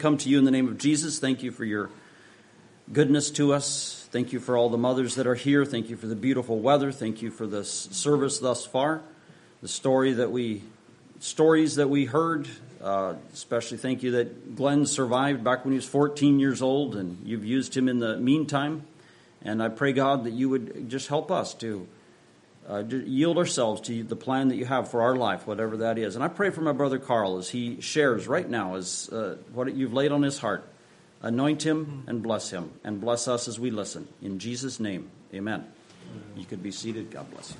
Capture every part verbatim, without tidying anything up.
come to you in the name of Jesus. Thank you for your goodness to us. Thank you for all the mothers that are here. Thank you for the beautiful weather. Thank you for this service thus far. The story that we, stories that we heard, uh, especially thank you that Glenn survived back when he was fourteen years old, and you've used him in the meantime. And I pray, God, that you would just help us to uh, yield ourselves to the plan that you have for our life, whatever that is. And I pray for my brother Carl as he shares right now as uh, what you've laid on his heart. Anoint him and bless him, and bless us as we listen. In Jesus' name, amen. You could be seated. God bless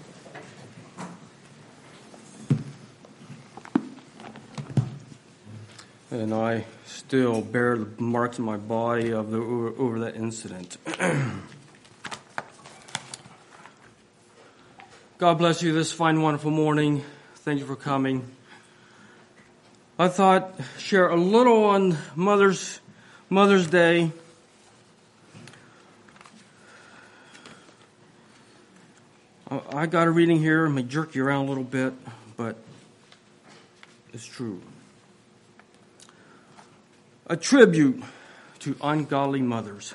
you. And I still bear the marks in my body of the over, over that incident. God bless you this fine, wonderful morning. Thank you for coming. I thought share a little on Mother's Mother's Day. I got a reading here. I may jerk you around a little bit, but it's true. A tribute to ungodly mothers.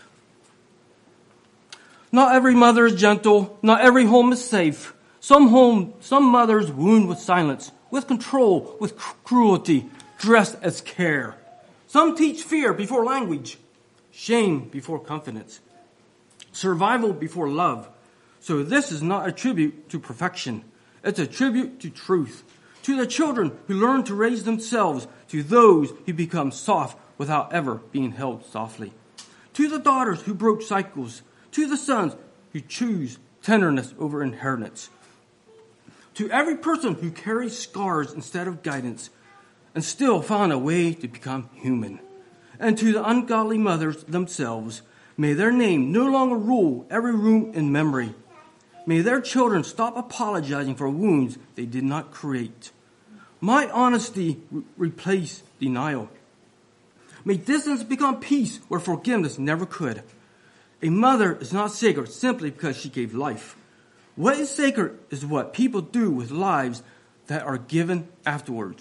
Not every mother is gentle. Not every home is safe. Some home, some mothers wound with silence, with control, with cruelty, dressed as care. Some teach fear before language, shame before confidence, survival before love. So this is not a tribute to perfection. It's a tribute to truth, to the children who learn to raise themselves, to those who become soft without ever being held softly, to the daughters who broke cycles, to the sons who choose tenderness over inheritance, to every person who carries scars instead of guidance, and still found a way to become human. And to the ungodly mothers themselves, may their name no longer rule every room in memory. May their children stop apologizing for wounds they did not create. Might honesty re- replace denial. May distance become peace where forgiveness never could. A mother is not sacred simply because she gave life. What is sacred is what people do with lives that are given afterwards.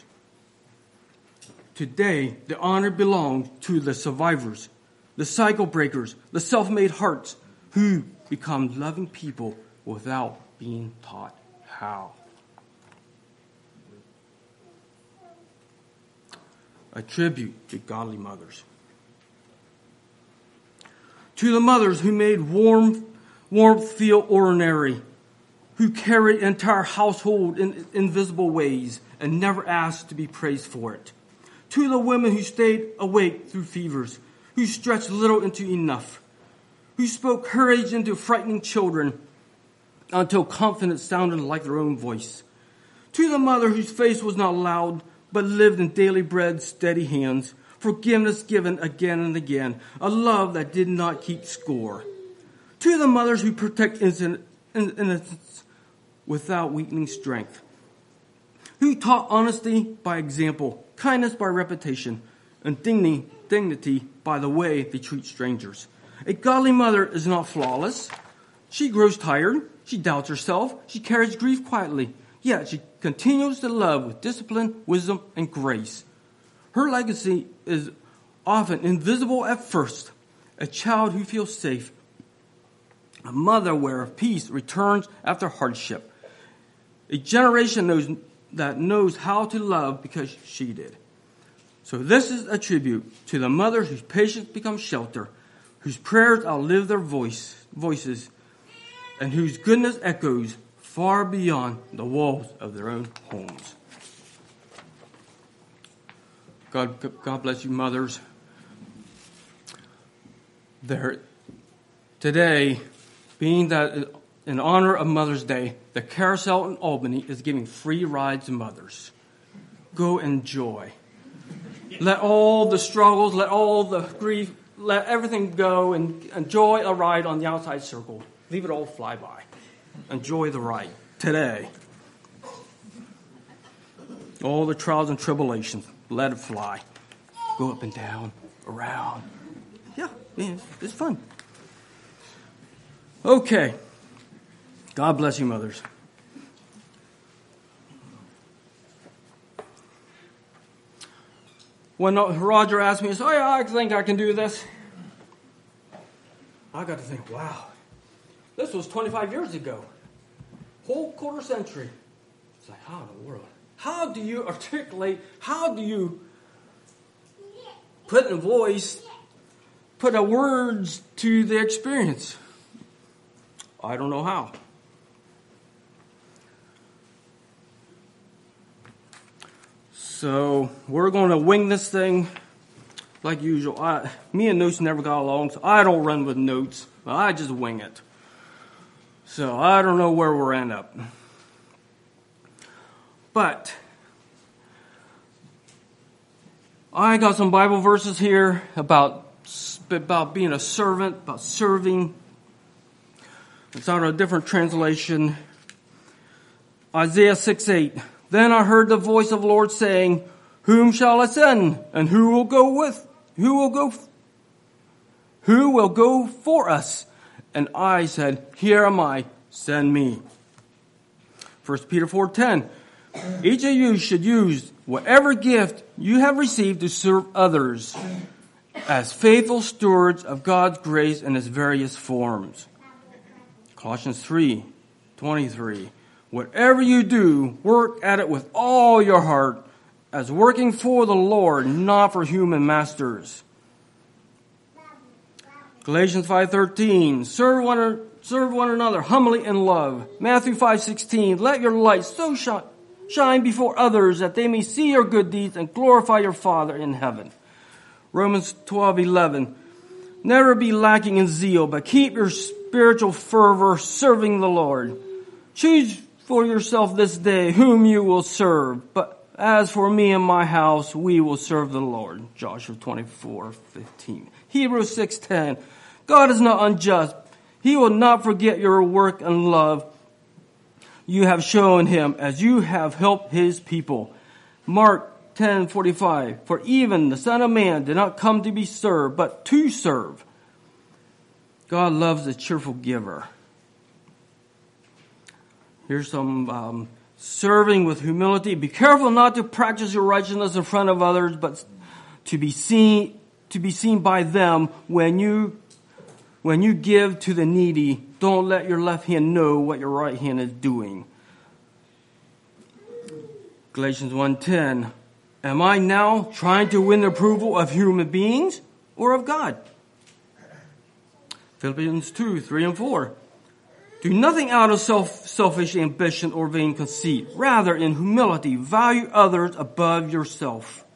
Today, the honor belongs to the survivors, the cycle breakers, the self-made hearts who become loving people without being taught how. A tribute to godly mothers. To the mothers who made warm, warmth feel ordinary, who carried an entire household in invisible ways and never asked to be praised for it. To the women who stayed awake through fevers, who stretched little into enough, who spoke courage into frightening children until confidence sounded like their own voice. To the mother whose face was not loud, but lived in daily bread, steady hands, forgiveness given again and again, a love that did not keep score. To the mothers who protect innocence without weakening strength, who taught honesty by example, kindness by reputation, and dignity, dignity by the way they treat strangers. A godly mother is not flawless. She grows tired. She doubts herself. She carries grief quietly. Yet she continues to love with discipline, wisdom, and grace. Her legacy is often invisible at first. A child who feels safe. A mother where peace returns after hardship. A generation knows that knows how to love because she did. So this is a tribute to the mothers whose patience becomes shelter, whose prayers outlive their voice, voices, and whose goodness echoes far beyond the walls of their own homes. God, God bless you, mothers. There, today, being that in honor of Mother's Day, the Carousel in Albany is giving free rides to mothers. Go enjoy. Let all the struggles, let all the grief, let everything go and enjoy a ride on the outside circle. Leave it all fly by. Enjoy the ride today. All the trials and tribulations, let it fly. Go up and down, around. Yeah, yeah, it's fun. Okay. God bless you, mothers. when Roger asked me, "Oh yeah, I think I can do this," I got to think, wow, this was twenty-five years ago, whole quarter century. It's like, how in the world? How do you articulate? How do you put in voice, put a words to the experience? I don't know how. So we're going to wing this thing like usual. I, me and Notes never got along, so I don't run with Notes. I just wing it. So I don't know where we'll end up. But I got some Bible verses here about, about being a servant, about serving. It's out of a different translation. Isaiah six eight. Then I heard the voice of the Lord saying, "Whom shall I send? And who will go with? Who will go? Who will go for us?" And I said, "Here am I, send me." First Peter four ten. Each of you should use whatever gift you have received to serve others as faithful stewards of God's grace in its various forms. Colossians three twenty-three. Whatever you do, work at it with all your heart, as working for the Lord, not for human masters. Galatians five thirteen. Serve one, serve one another humbly in love. Matthew five sixteen. Let your light so shine, shine before others that they may see your good deeds and glorify your Father in heaven. Romans twelve eleven. Never be lacking in zeal, but keep your spiritual fervor serving the Lord. Choose for yourself this day whom you will serve. But as for me and my house, we will serve the Lord. Joshua twenty-four fifteen. Hebrews six ten. God is not unjust. He will not forget your work and love you have shown him as you have helped his people. Mark ten forty-five. For even the Son of Man did not come to be served, but to serve. God loves a cheerful giver. Here's some um, serving with humility. Be careful not to practice your righteousness in front of others, but to be seen to be seen by them when you when you give to the needy. Don't let your left hand know what your right hand is doing. Galatians one ten. Am I now trying to win the approval of human beings or of God? Philippians two three and four. Do nothing out of self, selfish ambition or vain conceit. Rather, in humility, value others above yourself.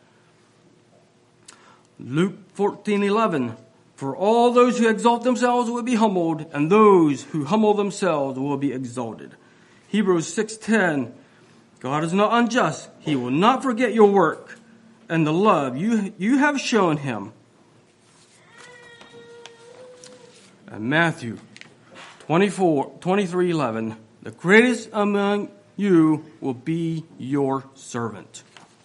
Luke fourteen eleven. For all those who exalt themselves will be humbled, and those who humble themselves will be exalted. Hebrews six ten. God is not unjust. He will not forget your work and the love you, you have shown him. And Matthew twenty-four, twenty-three eleven. The greatest among you will be your servant.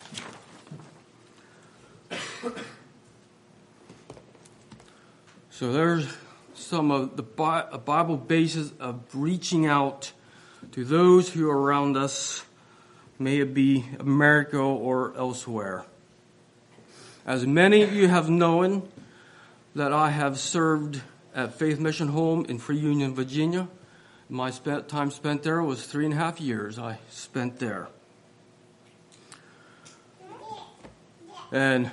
So there's some of the Bible basis of reaching out to those who are around us, may it be America or elsewhere. As many of you have known that I have served at Faith Mission Home in Free Union, Virginia. My spent, time spent there was three and a half years I spent there. And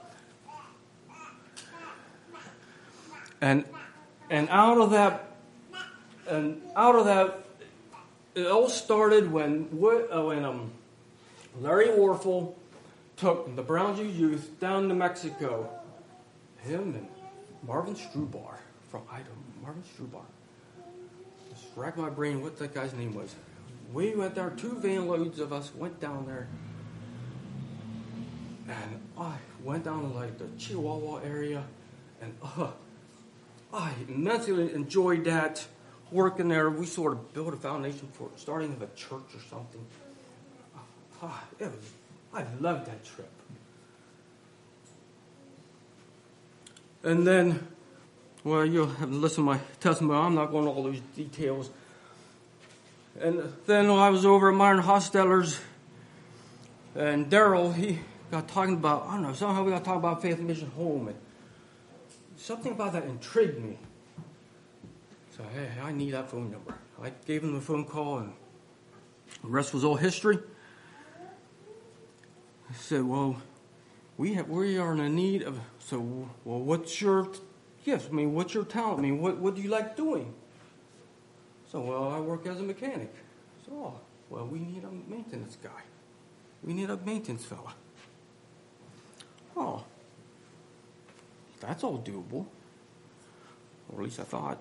and and out of that and out of that it all started when when um, Larry Warfel took the Brown Jew youth down to Mexico. Him and Marvin Strubar from Idaho. Marvin Strubar. Just rack my brain what that guy's name was. We went there, two van loads of us went down there. And I went down to like the Chihuahua area. And uh, I immensely enjoyed that. Working there, we sort of built a foundation for starting of a church or something. Uh, it was, I loved that trip. And then, well, you'll have to listen to my testimony. I'm not going into all those details. And then I was over at Myron Hostetler's, and Daryl, he got talking about, I don't know, somehow we got talking about Faith Mission Home, and something about that intrigued me. So, hey, I need that phone number. I gave him the phone call, and the rest was all history. I said, well, we have, we are in a need of, so, well, what's your gift? I mean, what's your talent? I mean, what, what do you like doing? So, well, I work as a mechanic. So, oh, well, we need a maintenance guy. We need a maintenance fella. Oh, that's all doable. Or at least I thought.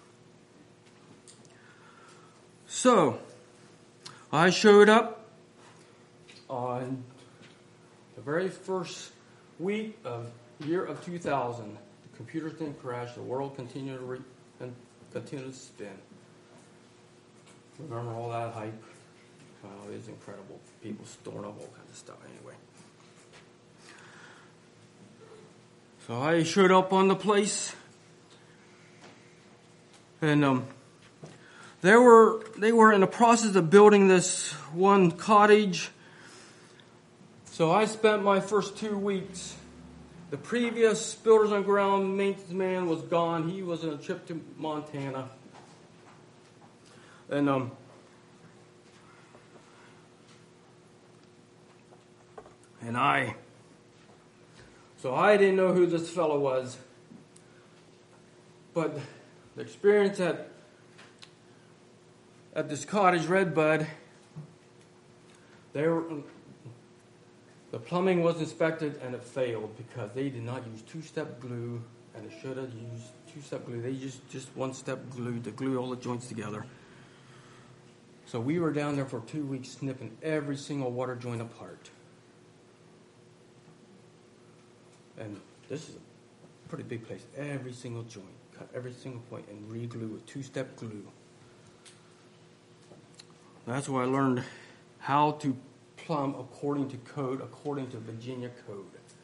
So, I showed up on the very first week of year of two thousand. The computers didn't crash. The world continued to re- and continued to spin. Remember all that hype? Oh, it was incredible. People storing up all kinds of stuff anyway. So I showed up on the place, and um, they were they were in the process of building this one cottage. So I spent my first two weeks. The previous Builders on Ground maintenance man was gone. He was on a trip to Montana, and um. And I, so I didn't know who this fellow was, but the experience at at this cottage, Redbud, they were, the plumbing was inspected and it failed because they did not use two-step glue, and it should have used two-step glue. They used just one-step glue to glue all the joints together. So we were down there for two weeks snipping every single water joint apart. And this is a pretty big place. Every single joint, cut every single point, and re-glue with two-step glue. That's where I learned how to plumb according to code, according to Virginia code.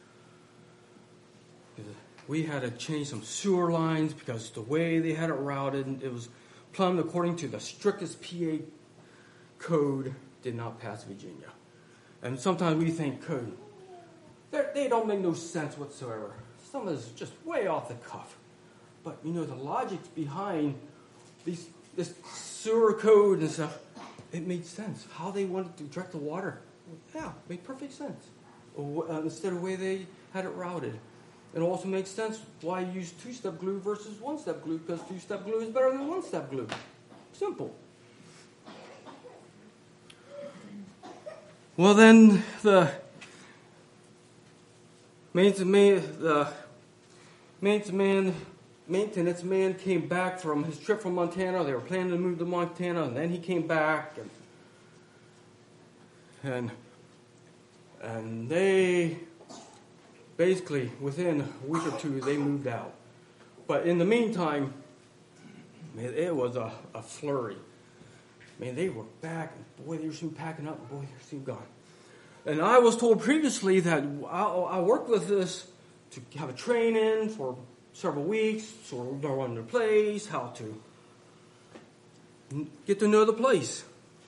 We had to change some sewer lines because the way they had it routed, it was plumbed according to the strictest P A code, did not pass Virginia. And sometimes we think code, They're, they don't make no sense whatsoever. Some is just way off the cuff. But, you know, the logic behind these this sewer code and stuff, it made sense. How they wanted to direct the water, yeah, made perfect sense. Uh, instead of the way they had it routed. It also makes sense why you use two-step glue versus one-step glue, because two-step glue is better than one-step glue. Simple. Well, then the maintenance man, the maintenance man, maintenance man came back from his trip from Montana. They were planning to move to Montana, and then he came back, and and and they basically within a week or two they moved out. But in the meantime, man, it was a, a flurry. Man, they were back, and boy, they were soon packing up, and boy, they were soon gone. And I was told previously that I, I worked with this to have a train-in for several weeks, so we're going to run the place, how to get to know the place.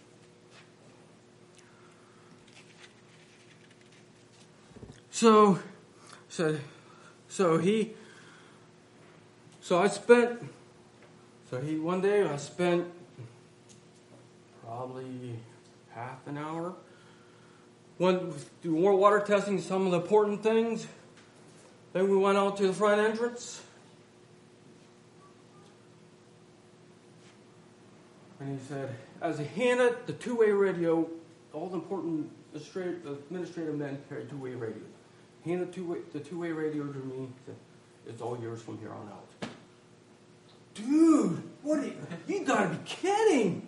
So, so, so he, so I spent, so he, one day I spent probably half an hour. Went do more water testing, some of the important things. Then we went out to the front entrance. And he said, as he handed the two-way radio, all the important administrative men carry two-way radios. He handed two-way, the two-way radio to me. He said, it's all yours from here on out. Dude, what are you, you gotta be kidding!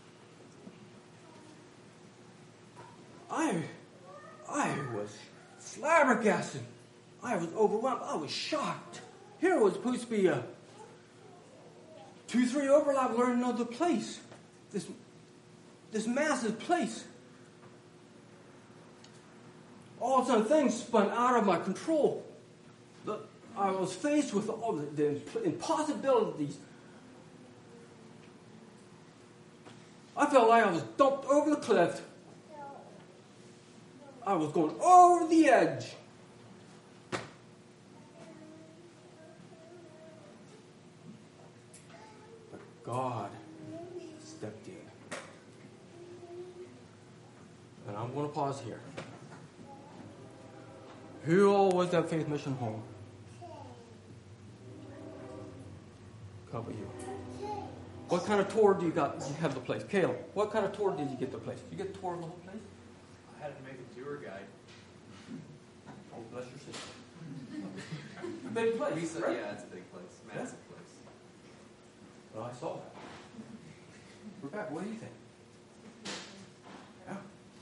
I, I was flabbergasted. I was overwhelmed. I was shocked. Here was supposed to be a two three overlap learning another place. This, this massive place. All of a sudden, things spun out of my control. The, I was faced with all the, the impossibilities. I felt like I was dumped over the cliff. I was going over the edge. But God stepped in. And I'm going to pause here. Who all was at Faith Mission Home? Couple you. What kind of tour do you got? You have the place, Caleb. What kind of tour did you get the place? Did you get a tour of the whole place? I had to make a tour guide. Oh, bless your sister. Big place, We said, right? yeah, it's a big place, massive place. Well, I saw that. Rebecca, what do you think? Yeah.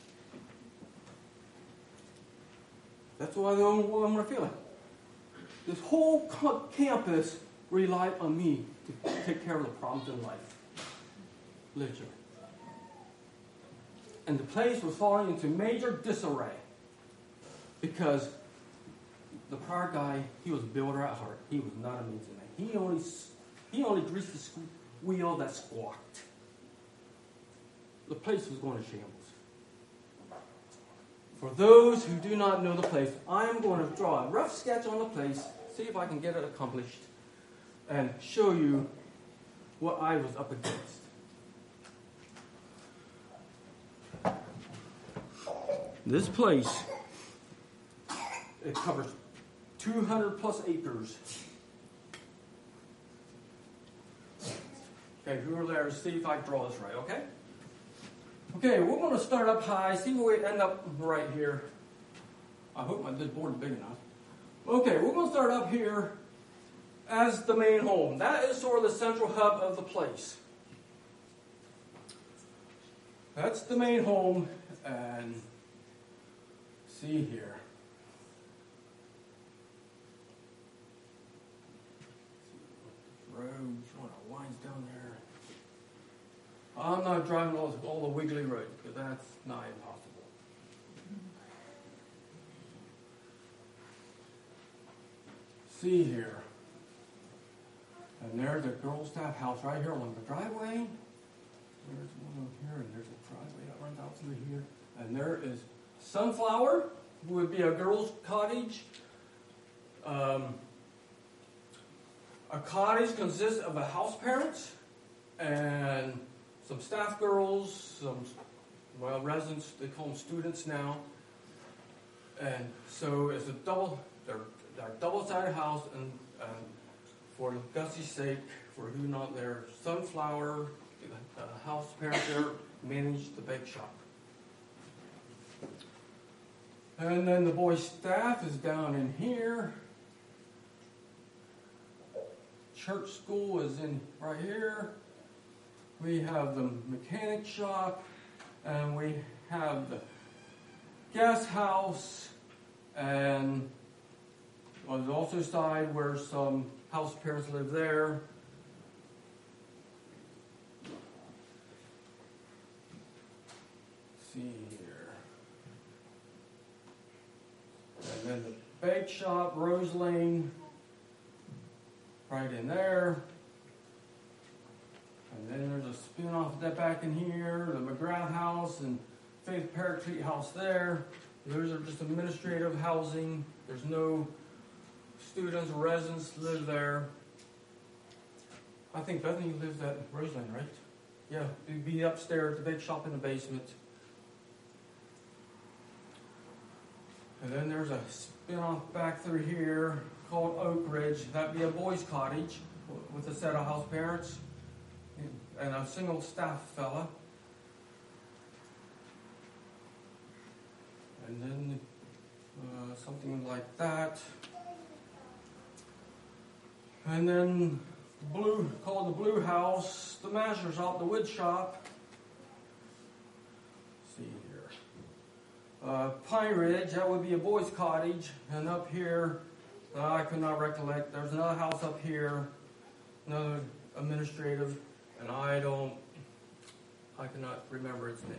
That's why the only way I'm going to feel it. This whole co- campus relied on me to take care of the problems in life. Literally. And the place was falling into major disarray because the prior guy, he was a builder at heart. He was not a means man. He only he only greased the sque- wheel that squawked. The place was going to shambles. For those who do not know the place, I am going to draw a rough sketch on the place, see if I can get it accomplished, and show you what I was up against. This place, it covers two hundred plus acres. Okay, who are there? See if I draw this right, okay? Okay, we're going to start up high, see where we end up right here. I hope my this board is big enough. Okay, we're going to start up here as the main home. That is sort of the central hub of the place. That's the main home, and see here. Road sort of winds down there. I'm not driving all, all the wiggly roads because that's nigh impossible. See here. And there's a Girl Staff house right here along the driveway. There's one over here, and there's a driveway that runs out through here. And there is Sunflower, who would be a girl's cottage. Um, a cottage consists of a house parent and some staff girls, some, well, residents, they call them students now. And so it's a double, they're, they're a double-sided house, and, and for Gussie's sake, for who not there, Sunflower, the house parent there, managed the bake shop. And then the boys' staff is down in here. Church school is in right here. We have the mechanic shop, and we have the guest house, and on the also side where some house parents live there. Let's see here. And then the bake shop, Rose Lane, right in there. And then there's a spin-off of that back in here, the McGrath House and Faith Paraclete House there. Those are just administrative housing. There's no students or residents live there. I think Bethany lives at Roseland, right? Yeah, it'd be upstairs, the bake shop in the basement. And then there's a spin-off back through here called Oak Ridge. That'd be a boys' cottage with a set of house parents and a single staff fella. And then uh, something like that. And then blue, called the Blue House, the master shop, the wood shop. Let's see here. Uh, Pine Ridge, that would be a boys' cottage. And up here, uh, I could not recollect, there's another house up here, another administrative, and I don't, I cannot remember its name.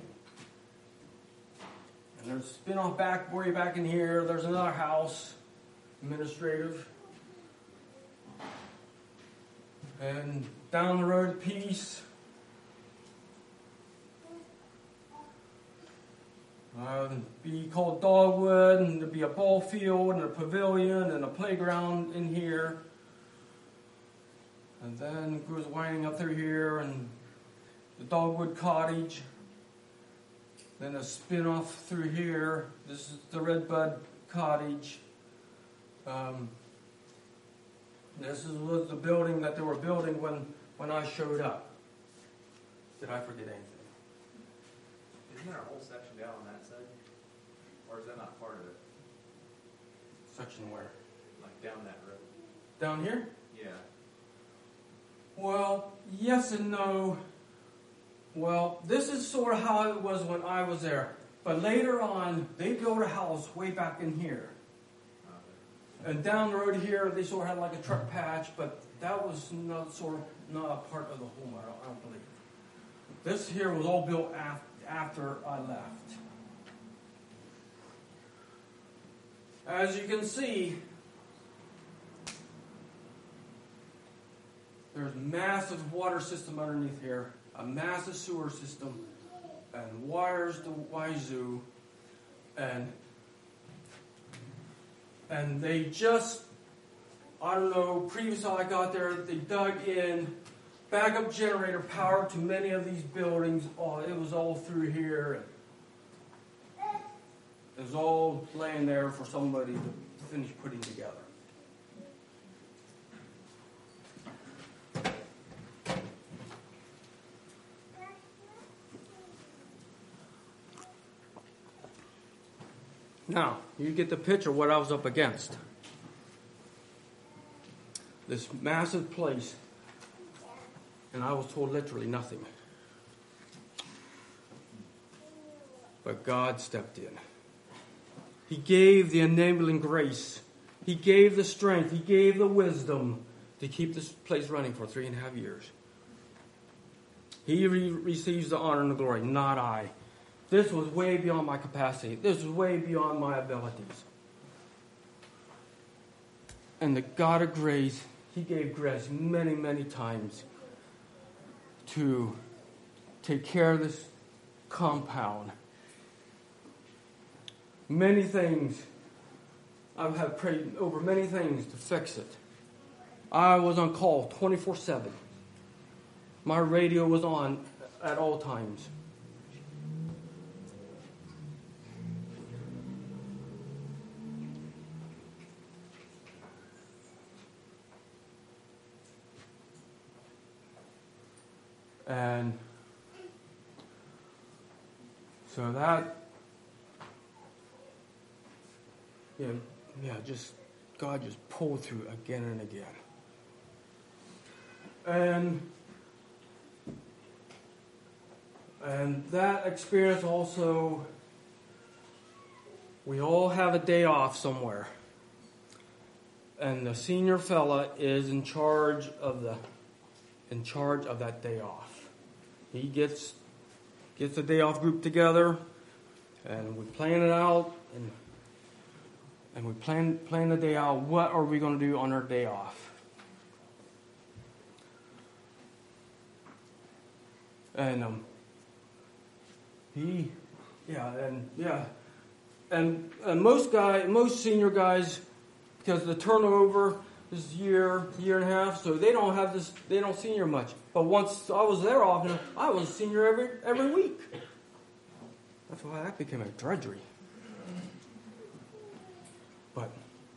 And there's a spin-off back, way back in here, there's another house, administrative. And down the road a piece, Um, be called Dogwood, and there'd be a ball field and a pavilion and a playground in here. And then it goes winding up through here and the Dogwood Cottage. Then a spin-off through here. This is the Redbud Cottage. Um, this is, was the building that they were building when, when I showed up. Did I forget anything? Isn't there a whole section down on that side? Or is that not part of it? Section where? Like down that road? Down here? Yeah. Well, yes and no. Well, this is sort of how it was when I was there. But later on, they built a house way back in here. Okay. And down the road here, they sort of had like a truck patch, but that was not sort of not a part of the home, I don't, I don't believe. This here was all built af- after I left. As you can see, there's massive water system underneath here, a massive sewer system, and wires to Wazoo, and and they just, I don't know, previous I got there, they dug in backup generator power to many of these buildings. Oh, it was all through here. It was all laying there for somebody to finish putting together. Now, you get the picture of what I was up against. This massive place, and I was told literally nothing. But God stepped in. He gave the enabling grace. He gave the strength. He gave the wisdom to keep this place running for three and a half years. He re- receives the honor and the glory, not I. This was way beyond my capacity. This was way beyond my abilities. And the God of grace, He gave grace many, many times to take care of this compound. Many things. I have prayed over many things to fix it. I was on call twenty-four seven. My radio was on at all times. And so that, yeah, yeah, just, God just pulled through again and again. And, and that experience also, we all have a day off somewhere. And the senior fella is in charge of the, in charge of that day off. He gets gets a day off group together, and we plan it out, and and we plan plan the day out. What are we going to do on our day off? And um, he, yeah, and yeah, and, and most guy, most senior guys, because the turnover is year, year and a half, so they don't have this, they don't senior much. But once I was there often, I was senior every every week. That's why that became a drudgery. But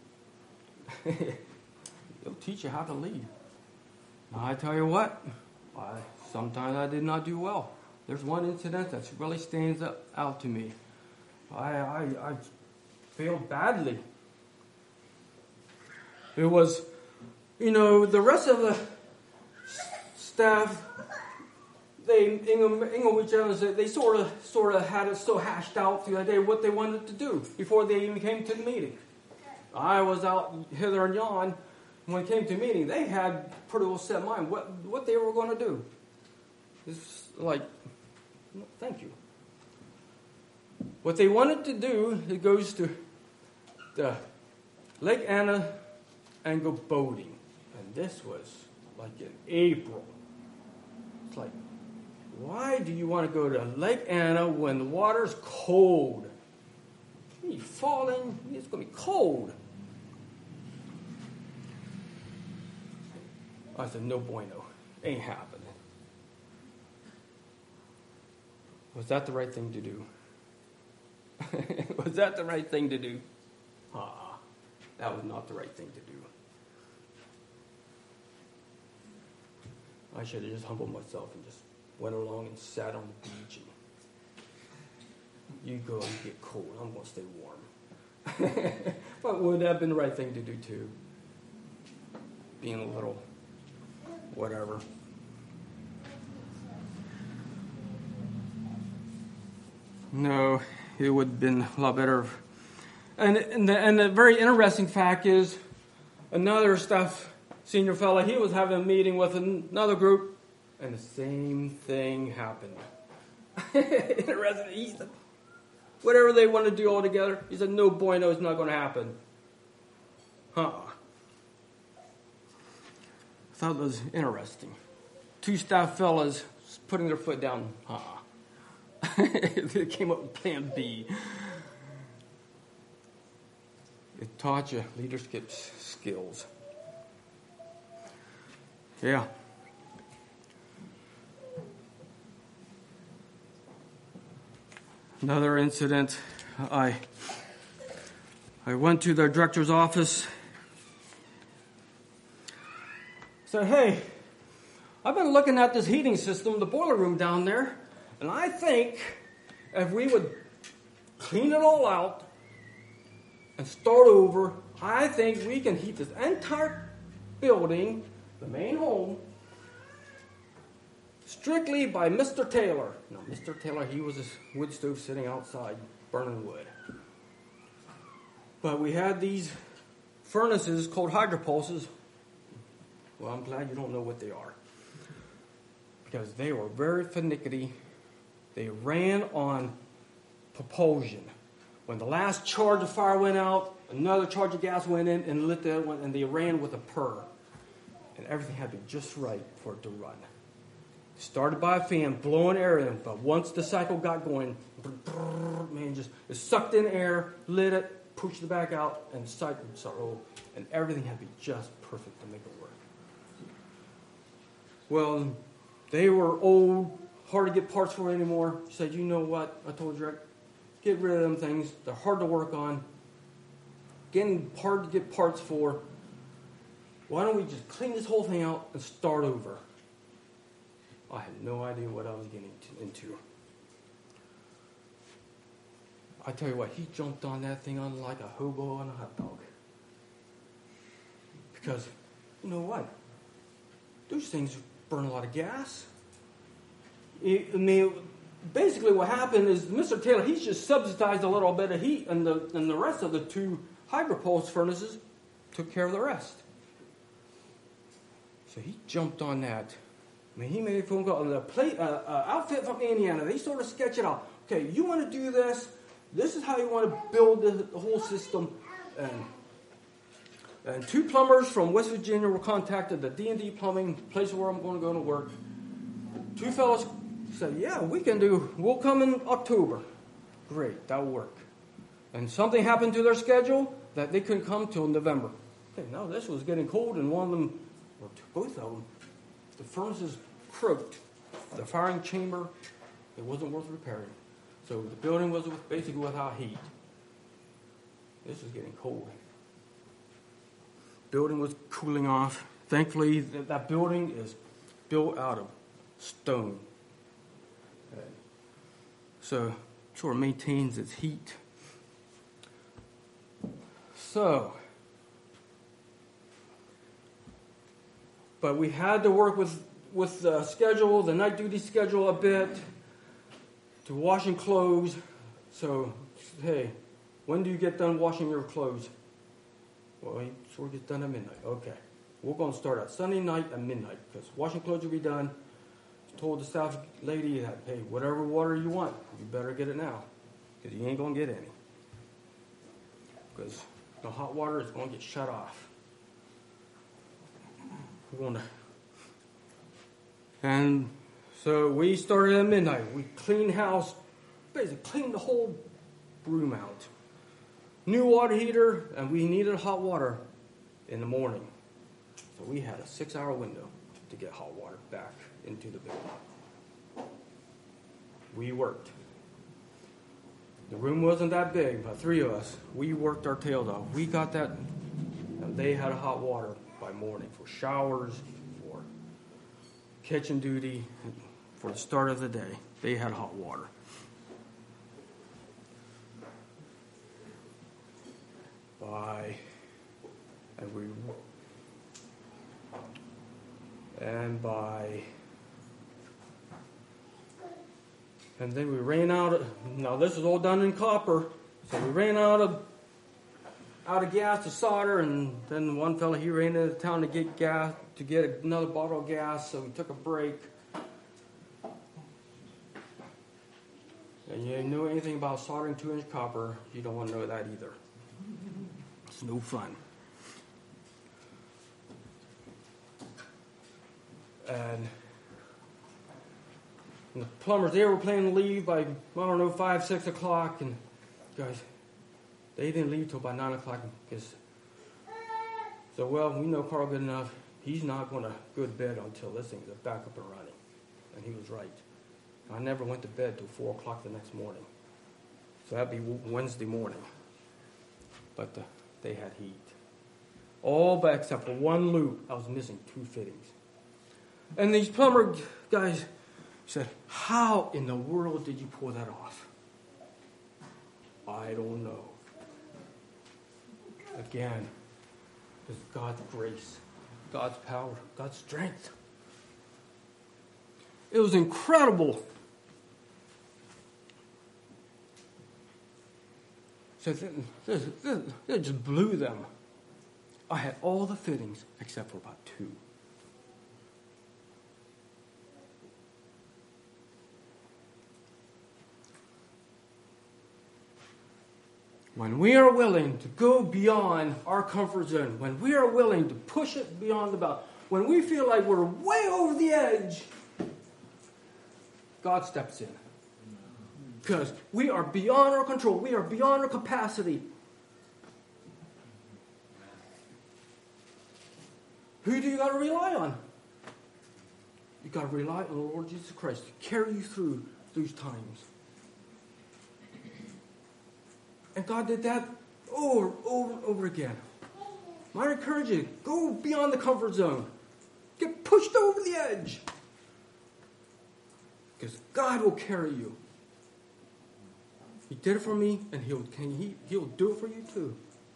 it'll teach you how to lead. Now, I tell you what, I, sometimes I did not do well. There's one incident that really stands up, out to me. I, I I failed badly. It was, you know, the rest of the staff, they, Ingham, Ingham Evans, they sort of, sort of had it so hashed out the other day what they wanted to do before they even came to the meeting. I was out hither and yon. When it came to meeting, they had pretty well set mind what what they were going to do. It's like, thank you. What they wanted to do, it goes to the Lake Anna and go boating. And this was like in April. It's like, why do you want to go to Lake Anna when the water's cold? You're falling. It's going to be cold. I said, no bueno. Ain't happening. Was that the right thing to do? Was that the right thing to do? Ah, that was not the right thing to do. I should have just humbled myself and just went along and sat on the beach. And you go and get cold. I'm going to stay warm. But would that have been the right thing to do too? Being a little whatever. No, it would have been a lot better. And, and, the, and the very interesting fact is, another stuff senior fella, he was having a meeting with another group, and the same thing happened. Interesting. He said, whatever they want to do all together, he said, no bueno, it's not going to happen. Huh. I thought it was interesting. Two staff fellas putting their foot down. Huh. They came up with plan B. It taught you leadership skills. Yeah. Another incident. I I went to the director's office. Said, hey, I've been looking at this heating system, the boiler room down there. And I think if we would clean it all out and start over, I think we can heat this entire building, the main home, strictly by Mister Taylor. Now, Mister Taylor, he was a wood stove sitting outside burning wood. But we had these furnaces called hydropulses. Well, I'm glad you don't know what they are. Because they were very finicky. They ran on propulsion. When the last charge of fire went out, another charge of gas went in and lit the other one, and they ran with a purr. And everything had to be just right for it to run. Started by a fan, blowing air in, but once the cycle got going, man, just it sucked in air, lit it, pushed it back out, and the cycle started, and everything had to be just perfect to make it work. Well, they were old, hard to get parts for anymore. She said, you know what? I told you, get rid of them things. They're hard to work on. Getting hard to get parts for. Why don't we just clean this whole thing out and start over? I had no idea what I was getting into. I tell you what, he jumped on that thing on like a hobo on a hot dog. Because, you know what? Those things burn a lot of gas. I mean, basically what happened is Mister Taylor, he's just subsidized a little bit of heat, and the and the rest of the two hydropulse furnaces took care of the rest. So he jumped on that. I mean, he made a phone call. The plate, uh, uh, outfit from Indiana, they sort of sketch it out. Okay, you want to do this. This is how you want to build the, the whole system. And, and two plumbers from West Virginia were contacted, the D and D Plumbing, place where I'm going to go to work. Two fellows said, yeah, we can do, we'll come in October. Great, that'll work. And something happened to their schedule that they couldn't come till November. Okay, now this was getting cold, and one of them, or both of them, the furnaces croaked. The firing chamber, it wasn't worth repairing. So the building was basically without heat. This was getting cold. Building was cooling off. Thankfully, that, that building is built out of stone. Okay. So it sort of maintains its heat. So, but we had to work with, with the schedule, the night duty schedule a bit, to washing clothes. So, hey, when do you get done washing your clothes? Well, he sort of gets done at midnight. Okay. We're going to start at Sunday night at midnight, because washing clothes will be done. I told the staff lady that, hey, whatever water you want, you better get it now, because you ain't going to get any. Because the hot water is going to get shut off. We're going to... And so we started at midnight. We cleaned house, basically cleaned the whole room out. new water heater, and we needed hot water in the morning. So we had a six-hour window to get hot water back into the building. We worked. The room wasn't that big, about three of us. We worked our tails off. We got that, and they had hot water by morning for showers, for kitchen duty, for the start of the day. They had hot water. By, and we, and by, and then we ran out of, now this is all done in copper, so we ran out of, out of gas to solder, and then one fella, he ran into town to get gas, to get another bottle of gas, so we took a break. And you know anything about soldering two-inch copper, you don't want to know that either. It's no fun. And, and the plumbers, they were planning to leave by, I don't know, five, six o'clock. And guys, they didn't leave till about nine o'clock. Because, so, well, we know Carl good enough. He's not going to go to bed until this thing's back up and running. And he was right. I never went to bed till four o'clock the next morning. So that'd be Wednesday morning. But the, they had heat. All but except for one loop, I was missing two fittings. And these plumber guys said, how in the world did you pull that off? I don't know. Again, it's God's grace, God's power, God's strength. It was incredible. So it just blew them. I had all the fittings except for about two. When we are willing to go beyond our comfort zone, when we are willing to push it beyond the bound, when we feel like we're way over the edge, God steps in. Because we are beyond our control. We are beyond our capacity. Who do you got to rely on? You got to rely on the Lord Jesus Christ to carry you through those times. And God did that over, over, and over again. I encourage you, go beyond the comfort zone. Get pushed over the edge. Because God will carry you. He did it for me, and he'll, can he, he'll do it for you too.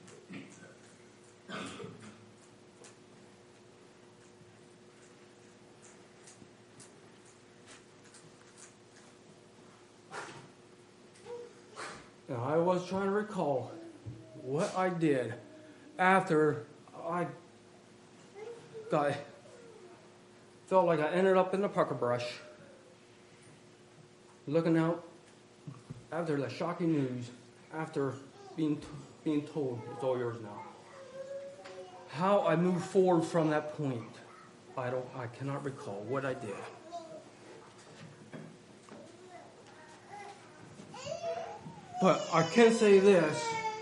Now, I was trying to recall what I did after I got, felt like I ended up in the pucker brush, looking out after the shocking news, after being t- being told it's all yours now. How I moved forward from that point, I don't, I cannot recall what I did. But I can say this.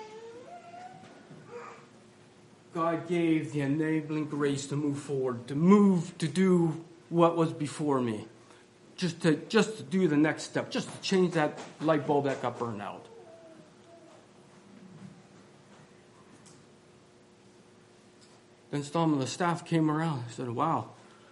God gave the enabling grace to move forward, to move, to do what was before me. Just to, just to do the next step, just to change that light bulb that got burned out. Then some of the staff came around and said, wow,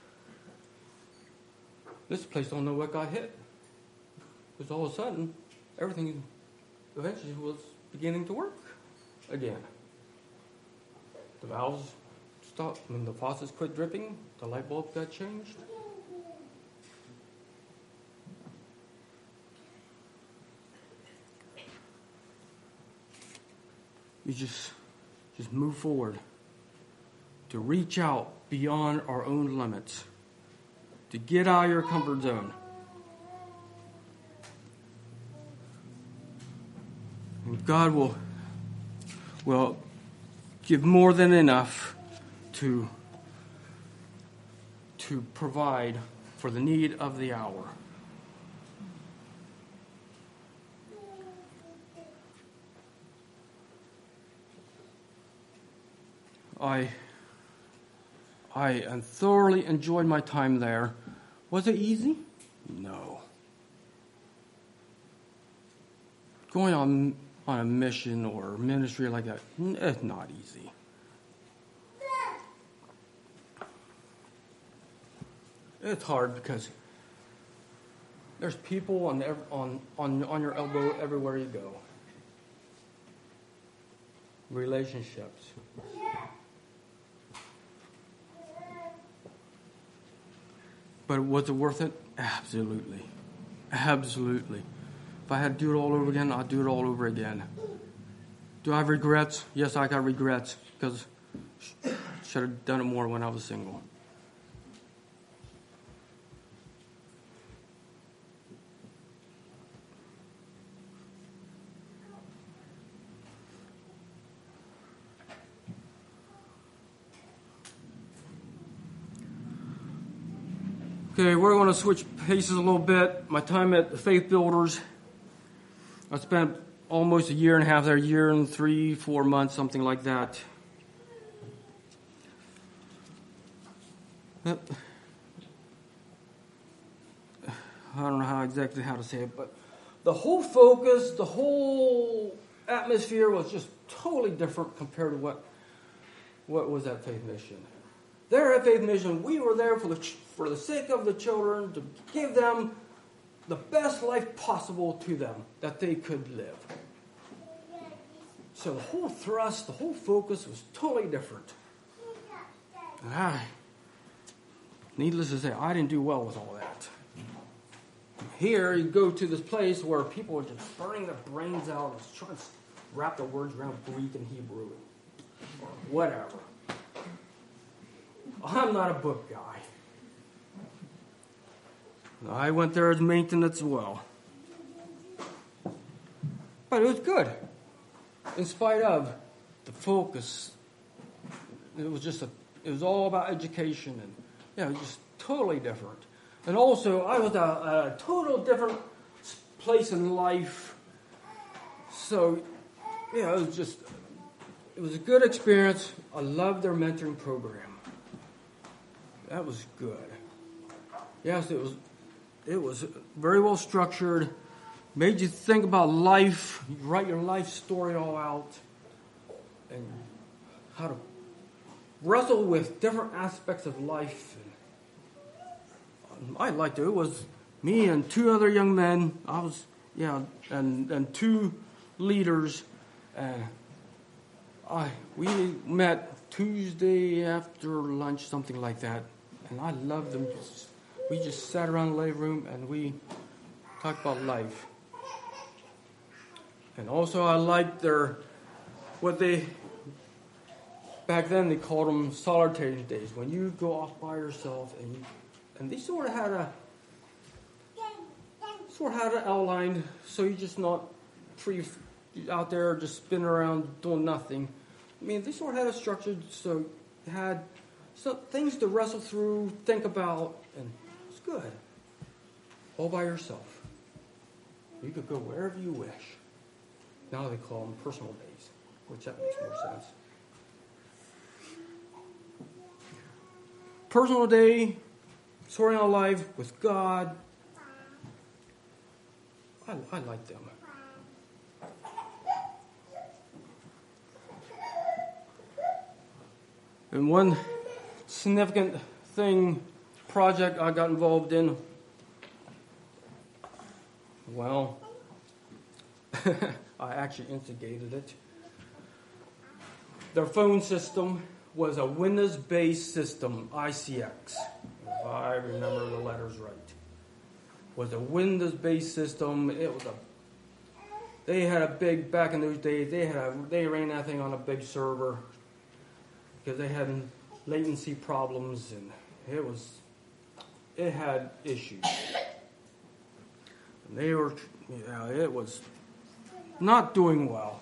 this place don't know what got hit. Because all of a sudden, everything eventually was beginning to work again. The valves stopped, when the faucets quit dripping, the light bulb got changed. You just, just move forward to reach out beyond our own limits, to get out of your comfort zone. And God will, will give more than enough to, to provide for the need of the hour. I I thoroughly enjoyed my time there. Was it easy? No. Going on on a mission or ministry like that, it's not easy. It's hard because there's people on ev- on on on your elbow everywhere you go. Relationships. But was it worth it? Absolutely. Absolutely. If I had to do it all over again, I'd do it all over again. Do I have regrets? Yes, I got regrets because should have done it more when I was single. Okay, we're going to switch paces a little bit. My time at the Faith Builders, I spent almost a year and a half there, a year and three, four months, something like that. I don't know how exactly how to say it, but the whole focus, the whole atmosphere was just totally different compared to what what was at Faith Mission. There at Faith Mission, we were there for the for the sake of the children, to give them the best life possible to them that they could live. So the whole thrust, the whole focus was totally different. And I, needless to say, I didn't do well with all that. Here, you go to this place where people are just burning their brains out and trying to wrap their words around Greek and Hebrew or whatever. I'm not a book guy. I went there as maintenance as well. But it was good. In spite of the focus, it was just a, it was all about education and, yeah, it was just totally different. And also, I was at a, a total different place in life. So, yeah, it was just, it was a good experience. I loved their mentoring program. That was good. Yes, it was it was very well structured. Made you think about life. You write your life story all out. And how to wrestle with different aspects of life. And I liked it. It was me and two other young men. I was, yeah, and, and two leaders. And I we met Tuesday after lunch, something like that. And I loved them. We just sat around the living room and we talked about life. And also I liked their, what they, back then they called them solitary days. When you go off by yourself and you, and they sort of had a, sort of had an outline so you're just not free out there just spinning around doing nothing. I mean, they sort of had a structure so you had So things to wrestle through, think about, and it's good. All by yourself. You could go wherever you wish. Now they call them personal days, which that makes more sense. Personal day, sorting out life with God. I, I like them. And one significant thing, project I got involved in, well, I actually instigated it. Their phone system was a Windows-based system, I C X, if I remember the letters right. Was a Windows-based system. It was a. They had a big back in those days. They had a. They ran that thing on a big server because they had latency problems, and it was, it had issues. And they were, yeah, it was not doing well.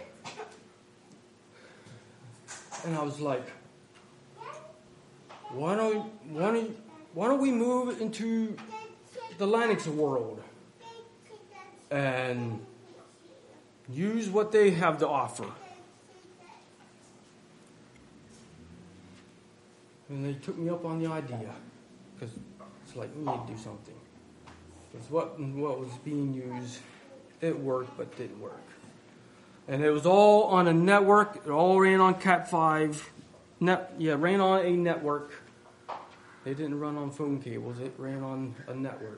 And I was like, why don't, why don't, why don't we move into the Linux world and use what they have to offer? And they took me up on the idea, because it's like, we need to do something. Because what, what was being used, it worked, but didn't work. And it was all on a network. It all ran on Cat five. Net, yeah, ran on a network. They didn't run on phone cables. It ran on a network.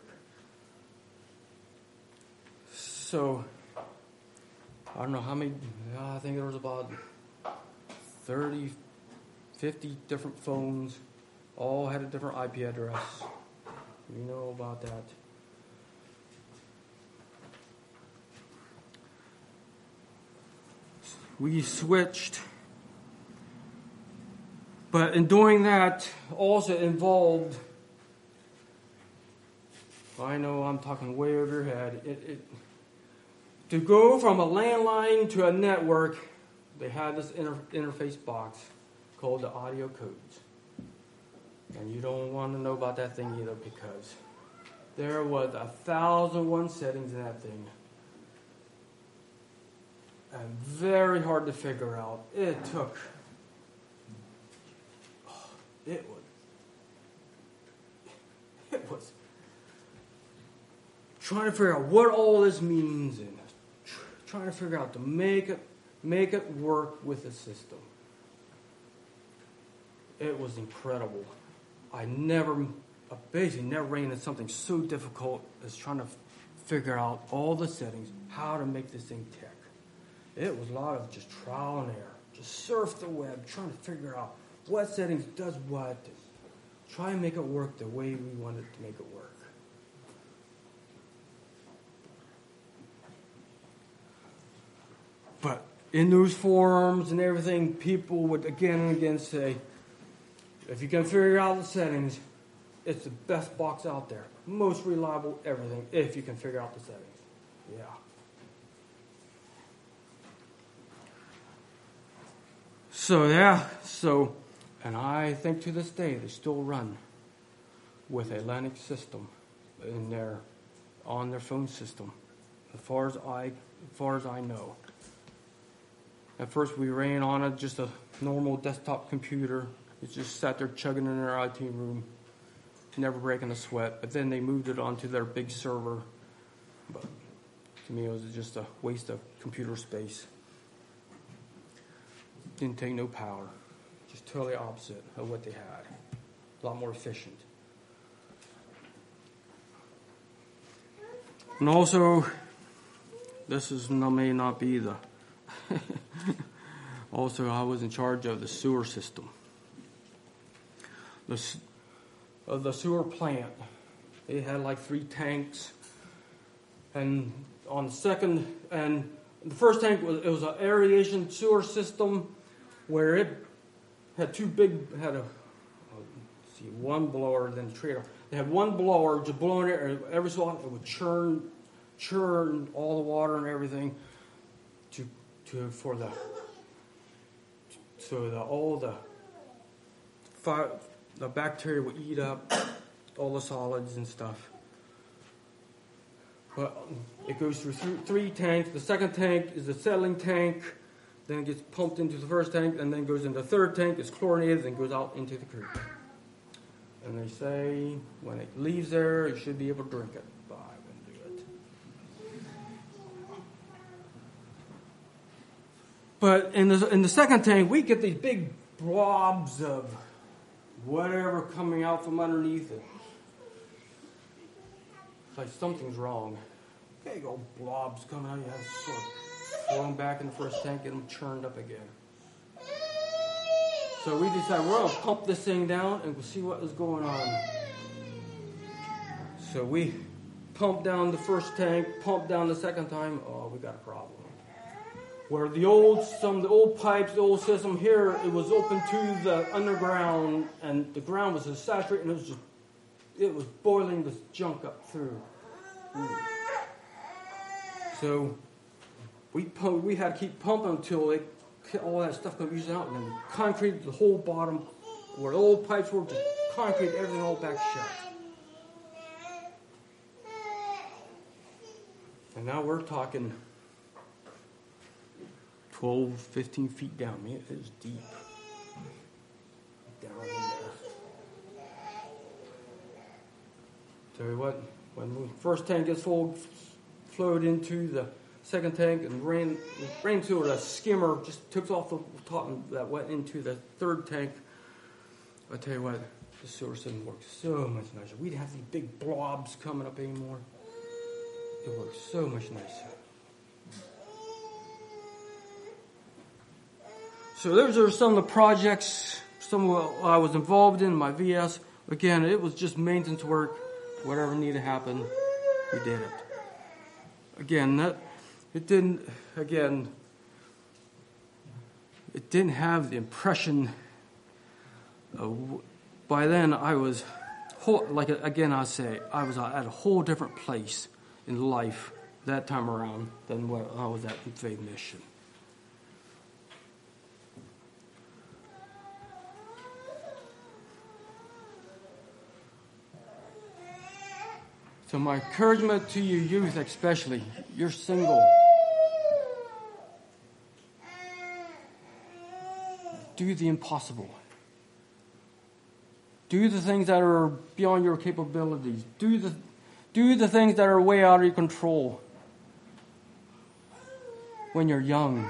So, I don't know how many, I think there was about thirty, fifty different phones. All had a different I P address. We know about that. We switched. But in doing that, also involved, I know I'm talking way over your head. It, it, to go from a landline to a network, they had this inter, interface box called the audio codes. And you don't want to know about that thing either, because there was a thousand one settings in that thing. And very hard to figure out. It took... It was, it was trying to figure out what all this means and trying to figure out to make it make it work with the system. It was incredible. I never, I basically never ran into something so difficult as trying to figure out all the settings, how to make this thing tick. It was a lot of just trial and error. Just surf the web, trying to figure out what settings does what. Try and make it work the way we wanted to make it work. But in those forums and everything, people would again and again say, if you can figure out the settings, it's the best box out there. Most reliable, everything, if you can figure out the settings. Yeah. So, yeah, so... And I think to this day they still run with a Linux system in their on their phone system, as far as I as far as I know. At first we ran on a, just a normal desktop computer. It just sat there chugging in their I T room, never breaking a sweat. But then they moved it onto their big server. But to me it was just a waste of computer space. Didn't take no power. Just totally opposite of what they had. A lot more efficient. And also, this is may not be the... also, I was in charge of the sewer system. The, of the sewer plant. They had like three tanks. And on the second... And the first tank, was it was an aeration sewer system where it had two big, had a, let's see, one blower, then the trailer. They had one blower just blowing it, and every so often it would churn, churn all the water and everything to, to for the, so the all the, fire, the bacteria would eat up all the solids and stuff. But it goes through th- three tanks. The second tank is the settling tank. Then it gets pumped into the first tank, and then goes into the third tank, it's chlorinated, and goes out into the creek. And they say when it leaves there, you should be able to drink it. But I wouldn't do it. But in the in the second tank, we get these big blobs of whatever coming out from underneath it. It's like something's wrong. Big old blobs coming out. You have to sort of throw them back in the first tank, get them churned up again. So we decided we're going to pump this thing down and we'll see what is going on. So we pumped down the first tank, pumped down the second time. Oh, we got a problem. Where the old, some of the old pipes, the old system here, it was open to the underground, and the ground was just saturated, and it was just, it was boiling this junk up through. Ooh. So we pump, we had to keep pumping until it, all that stuff got used out, and then concrete the whole bottom, where the old pipes were, just concrete everything all back shut. And now we're talking twelve, fifteen feet down. Man, it is deep. Down in there. Tell you what, when the first tank gets full, flowed into the second tank and ran ran to it, a skimmer just took off the top and that went into the third tank. I tell you what, the sewer system works so much nicer. We didn't have these big blobs coming up anymore. It works so much nicer. So those are some of the projects, some of what I was involved in, my V S. Again, it was just maintenance work. Whatever needed to happen, we did it. Again, that it didn't. Again, it didn't have the impression. Of, by then, I was, whole, like again, I say, I was at a whole different place in life that time around than what I was at in Faith Mission. So my encouragement to you youth especially, you're single. Do the impossible. Do the things that are beyond your capabilities. Do the, do the things that are way out of your control when you're young.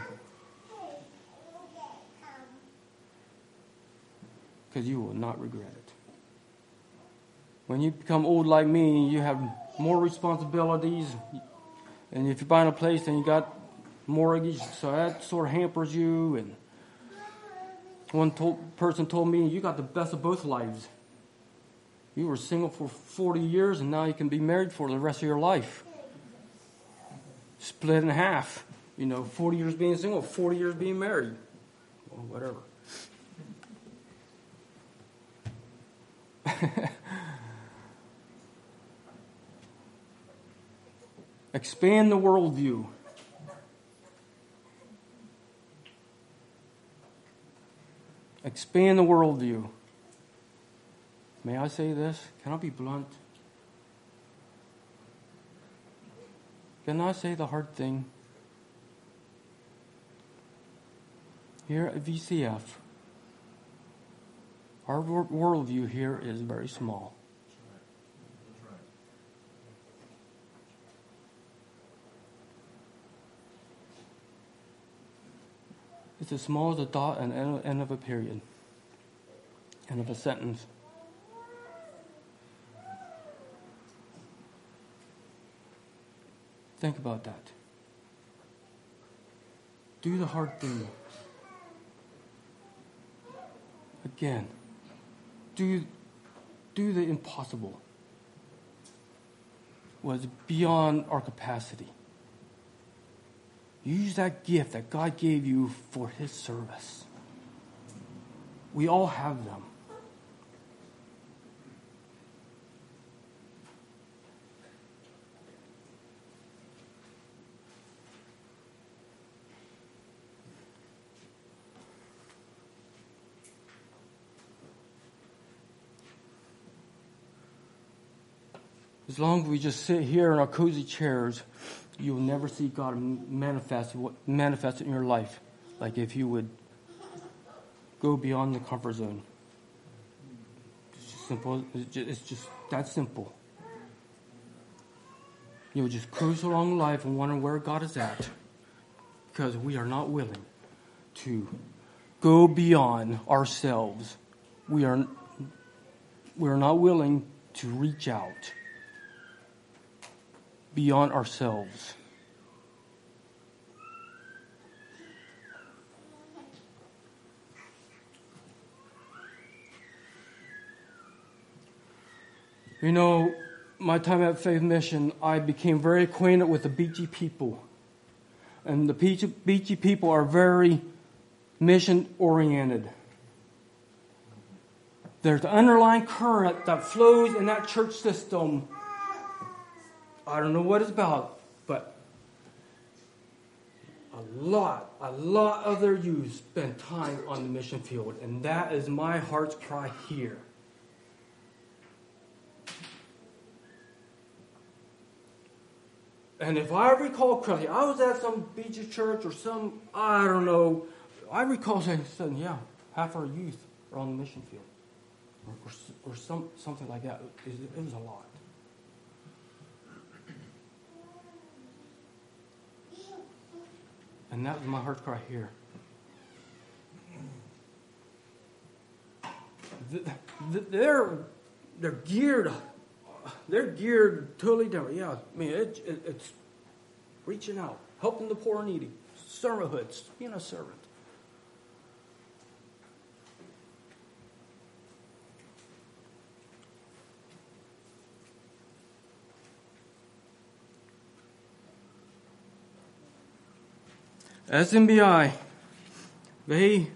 Because you will not regret it. When you become old like me, you have more responsibilities. And if you're buying a place, then you got mortgage, so that sort of hampers you. And one told, person told me, you got the best of both lives. You were single for forty years, and now you can be married for the rest of your life. Split in half. You know, forty years being single, forty years being married. Or whatever. Expand the worldview. Expand the worldview. May I say this? Can I be blunt? Can I say the hard thing? Here at V C F, our worldview here is very small. It's as small as a dot and end of a period, end of a sentence. Think about that. Do the hard thing. Again, do, do the impossible. Was beyond our capacity. Use that gift that God gave you for His service. We all have them. As long as we just sit here in our cozy chairs, you will never see God manifest manifest in your life, like if you would go beyond the comfort zone. It's just simple. It's just, it's just that simple. You'll just cruise along life and wonder where God is at, because we are not willing to go beyond ourselves. We are we are not willing to reach out beyond ourselves. You know, my time at Faith Mission, I became very acquainted with the Beachy people. And the Beachy, Beachy people are very mission-oriented. There's an underlying current that flows in that church system. I don't know what it's about, but a lot, a lot of their youth spend time on the mission field, and that is my heart's cry here. And if I recall correctly, I was at some Beachy church or some, I don't know, I recall saying, yeah, half our youth are on the mission field, or, or, or some something like that. It, it was a lot. And that was my heart cry here. They're they're geared, they're geared totally different. Yeah, I mean it, it, it's reaching out, helping the poor and needy, servanthood, being a servant. S M B I, they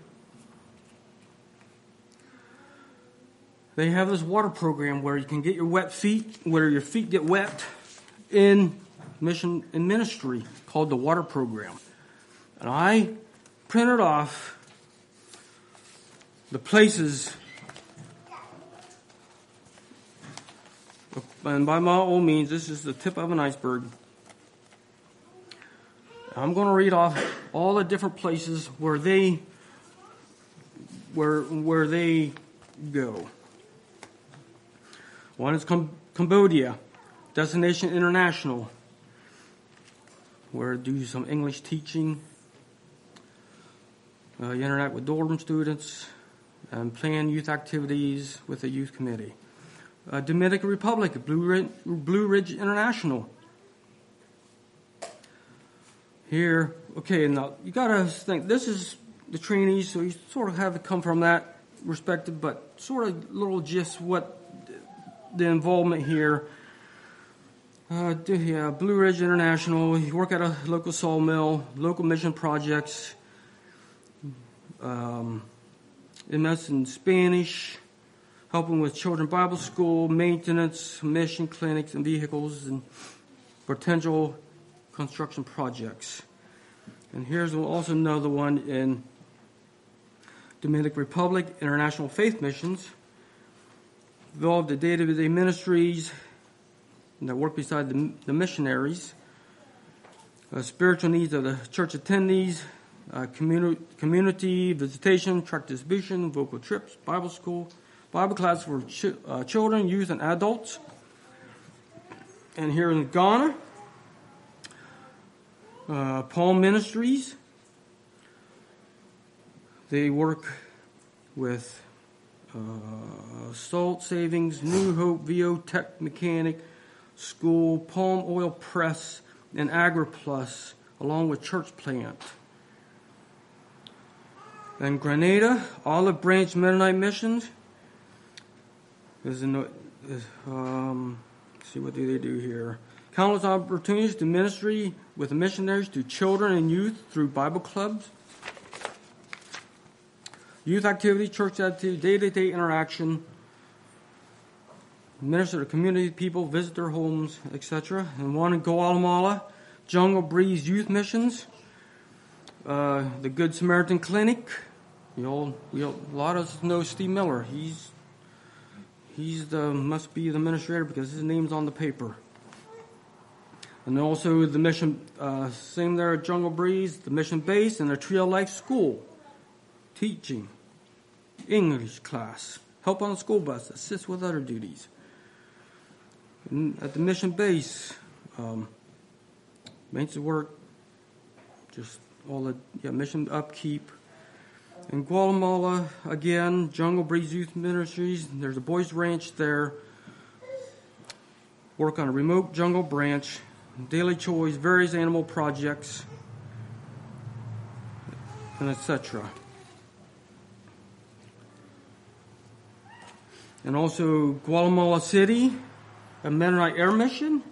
they have this water program where you can get your wet feet, where your feet get wet in mission and ministry, called the water program. And I printed off the places, and by all means, this is the tip of an iceberg. I'm going to read off all the different places where they where where they go. One is Com- Cambodia, Destination International, where I do some English teaching. Uh, you interact with dorm students and plan youth activities with the youth committee. Uh, Dominican Republic, Blue Ridge, Blue Ridge International. Here, okay, now you gotta think, this is the trainees, so you sort of have to come from that perspective, but sort of little gist what the involvement here. Uh, yeah, Blue Ridge International, you work at a local sawmill, local mission projects, um, M S in Spanish, helping with children Bible school, maintenance, mission clinics and vehicles, and potential construction projects. And here's also another one in Dominican Republic, International Faith Missions, involved the day-to-day ministries that work beside the, the missionaries, uh, spiritual needs of the church attendees, uh, communi- community visitation, tract distribution, vocal trips, Bible school, Bible class for ch- uh, children, youth, and adults. And here in Ghana, uh, Palm Ministries, they work with uh, Salt Savings, New Hope, V O Tech Mechanic School, Palm Oil Press, and AgriPlus, along with Church Plant. And Grenada, Olive Branch Mennonite Missions. There's a, um, let's see, what do they do here? Countless opportunities to ministry with the missionaries to children and youth through Bible clubs, youth activity, church activity, day-to-day interaction, minister to community people, visit their homes, et cetera. And one in Guatemala, Jungle Breeze Youth Missions, uh, the Good Samaritan Clinic. You all, we all, a lot of us know Steve Miller. He's he's the must be the administrator because his name's on the paper. And also the mission, uh, same there at Jungle Breeze, the mission base, and the Trio Life School, teaching, English class, help on the school bus, assist with other duties. And at the mission base, um, maintenance work, just all the yeah, mission upkeep. In Guatemala, again, Jungle Breeze Youth Ministries, there's a boys' ranch there, work on a remote jungle branch, daily chores, various animal projects, and et cetera. And also Guatemala City, a Mennonite Air Mission.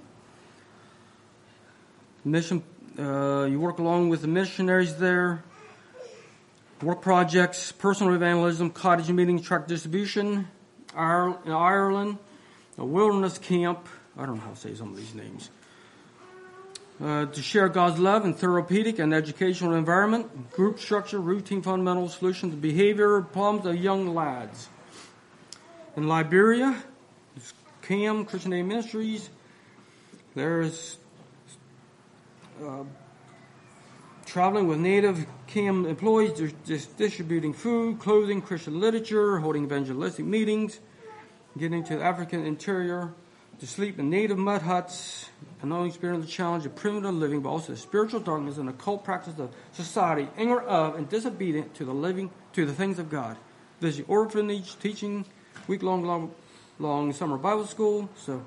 Mission, uh, you work along with the missionaries there. Work projects, personal evangelism, cottage meetings, tract distribution, in Ireland, a wilderness camp. I don't know how to say some of these names. Uh, to share God's love in therapeutic and educational environment, group structure, routine fundamental solutions to behavior problems of young lads. In Liberia, C A M, Christian Aid Ministries. There's uh, traveling with native C A M employees, just distributing food, clothing, Christian literature, holding evangelistic meetings, getting to the African interior, to sleep in native mud huts and not only experience the challenge of primitive living, but also the spiritual darkness and occult practice of society, ignorant of and disobedient to the living to the things of God. Visit orphanage, teaching, week-long long, long summer Bible school. So,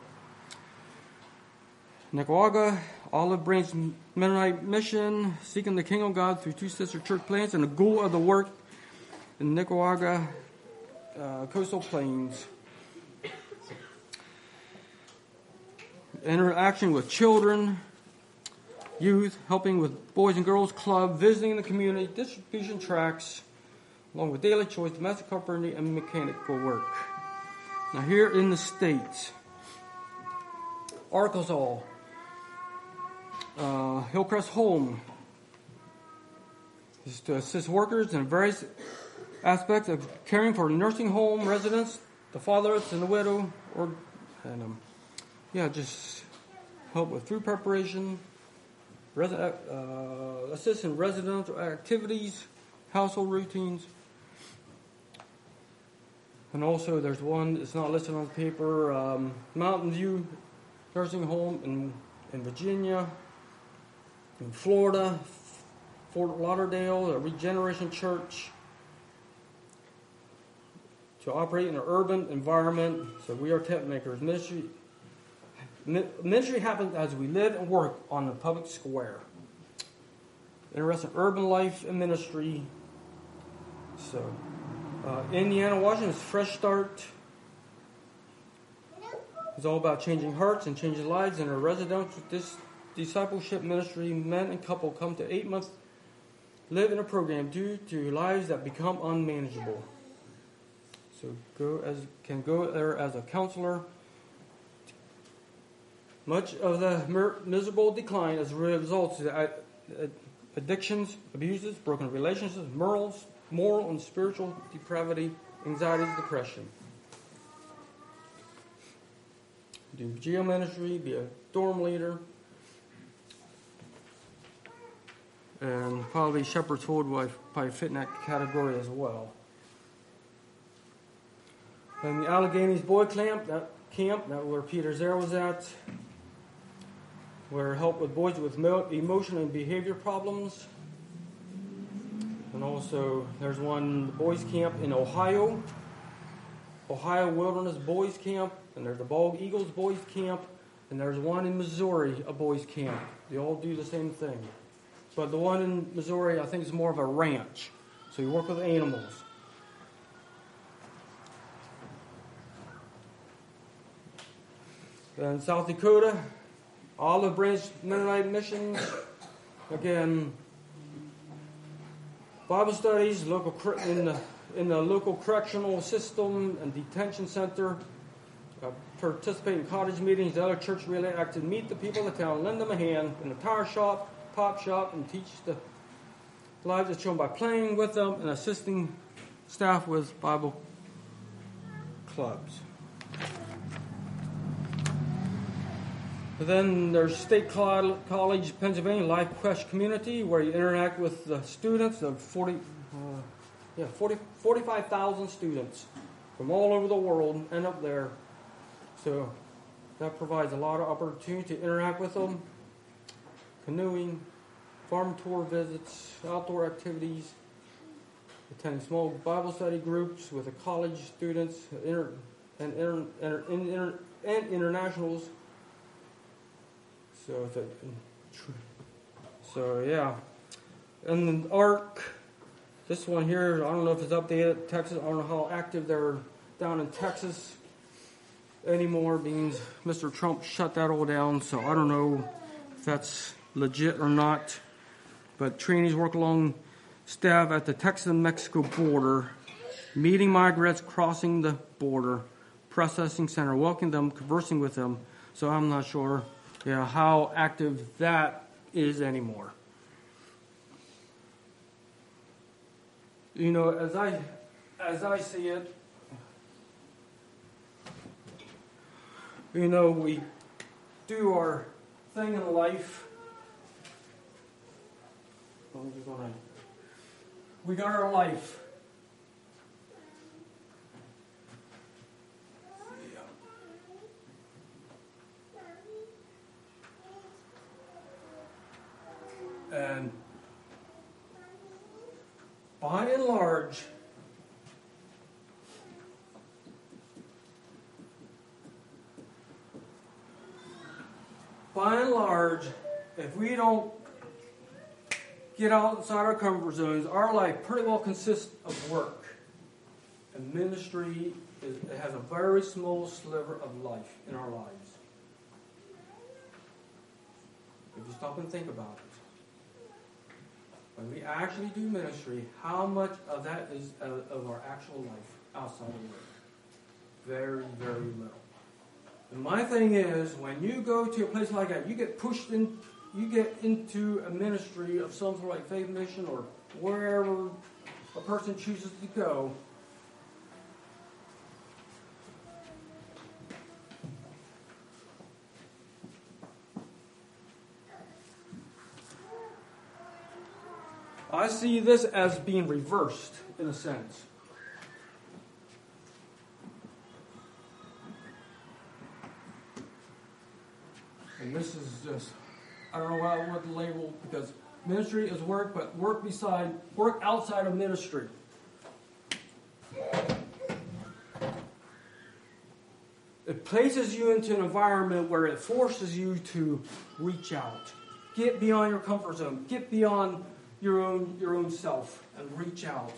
Nicaragua, Olive Branch Mennonite Mission, seeking the kingdom of God through two sister church plants, and the goal of the work in Nicaragua uh, coastal plains. Interaction with children, youth, helping with Boys and Girls Club, visiting the community, distribution tracts, along with daily choice, domestic carpentry, and mechanical work. Now here in the States, Arkansas, uh, Hillcrest Home is to assist workers in various aspects of caring for nursing home residents, the fatherless and the widow, or and um, yeah, just help with food preparation, resi- uh, assist in residential activities, household routines. And also there's one, it's not listed on the paper, um, Mountain View Nursing Home in, in Virginia, in Florida, Fort Lauderdale, a Regeneration Church, to operate in an urban environment. So we are tent makers. Ministry Ministry happens as we live and work on the public square. Interested in urban life and ministry. So, uh, Indiana, Washington is Fresh Start. It's all about changing hearts and changing lives in a residential dis- discipleship ministry. Men and couple come to eight months, live in a program due to lives that become unmanageable. So go as can go there as a counselor. Much of the mer- miserable decline as a result of addictions, abuses, broken relationships, morals, moral and spiritual depravity, anxiety, depression. Do geo ministry, be a dorm leader, and probably Shepherd's Fold will probably fit in that category as well. And the Alleghenies Boy Camp, that camp, that where Peter Zare was at, where help with boys with emotion and behavior problems. And also, there's one boys camp in Ohio, Ohio Wilderness Boys Camp, and there's a Bald Eagles Boys Camp, and there's one in Missouri, a boys camp. They all do the same thing. But the one in Missouri, I think, is more of a ranch. So you work with animals. Then South Dakota, Olive Branch Mennonite Mission. Again, Bible studies local in the in the local correctional system and detention center. Uh, participate in cottage meetings, other church-related activities. Meet the people of the town, lend them a hand in the tire shop, pop shop, and teach the lives of children by playing with them and assisting staff with Bible clubs. But then there's State College, Pennsylvania, Life Quest Community, where you interact with the students of forty, uh, yeah, forty, forty-five thousand students from all over the world end up there. So that provides a lot of opportunity to interact with them. Canoeing, farm tour visits, outdoor activities, attending small Bible study groups with the college students inter, and, inter, inter, inter, and internationals. So, the, so yeah, and then ARC, this one here, I don't know if it's updated. Texas, I don't know how active they're down in Texas anymore, means Mister Trump shut that all down. So I don't know if that's legit or not. But trainees work along staff at the Texas-Mexico border, meeting migrants crossing the border, processing center, welcoming them, conversing with them. So I'm not sure. Yeah, how active that is anymore. You know, as I as I see it, you know, we do our thing in life. We got our life. And by and large, by and large, if we don't get outside our comfort zones, our life pretty well consists of work. And ministry is, it has a very small sliver of life in our lives. If you stop and think about it. When we actually do ministry, how much of that is of, of our actual life outside of work? Very, very little. And my thing is, when you go to a place like that, you get pushed in, you get into a ministry of some sort of like Faith Mission or wherever a person chooses to go. I see this as being reversed in a sense. And this is just, I don't know what I would label, because ministry is work, but work beside, work outside of ministry. It places you into an environment where it forces you to reach out. Get beyond your comfort zone. Get beyond your own your own self and reach out.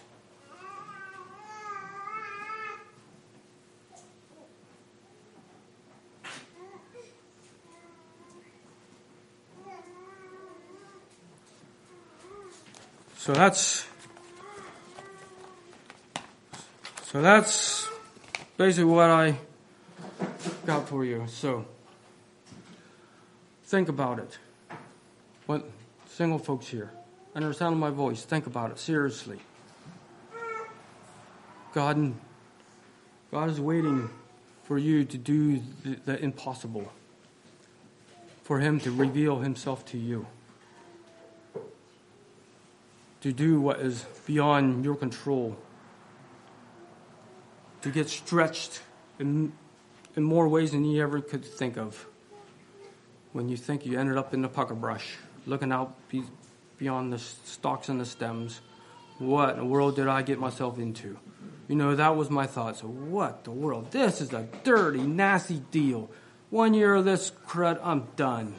So that's so that's basically what I got for you. So think about it. What single folks here, under the sound of my voice, think about it seriously. God, God is waiting for you to do the, the impossible, for Him to reveal Himself to you, to do what is beyond your control, to get stretched in, in more ways than you ever could think of. When you think you ended up in the pucker brush, looking out beyond the stalks and the stems, what in the world did I get myself into? You know, that was my thought. So what the world? This is a dirty, nasty deal. One year of this crud, I'm done.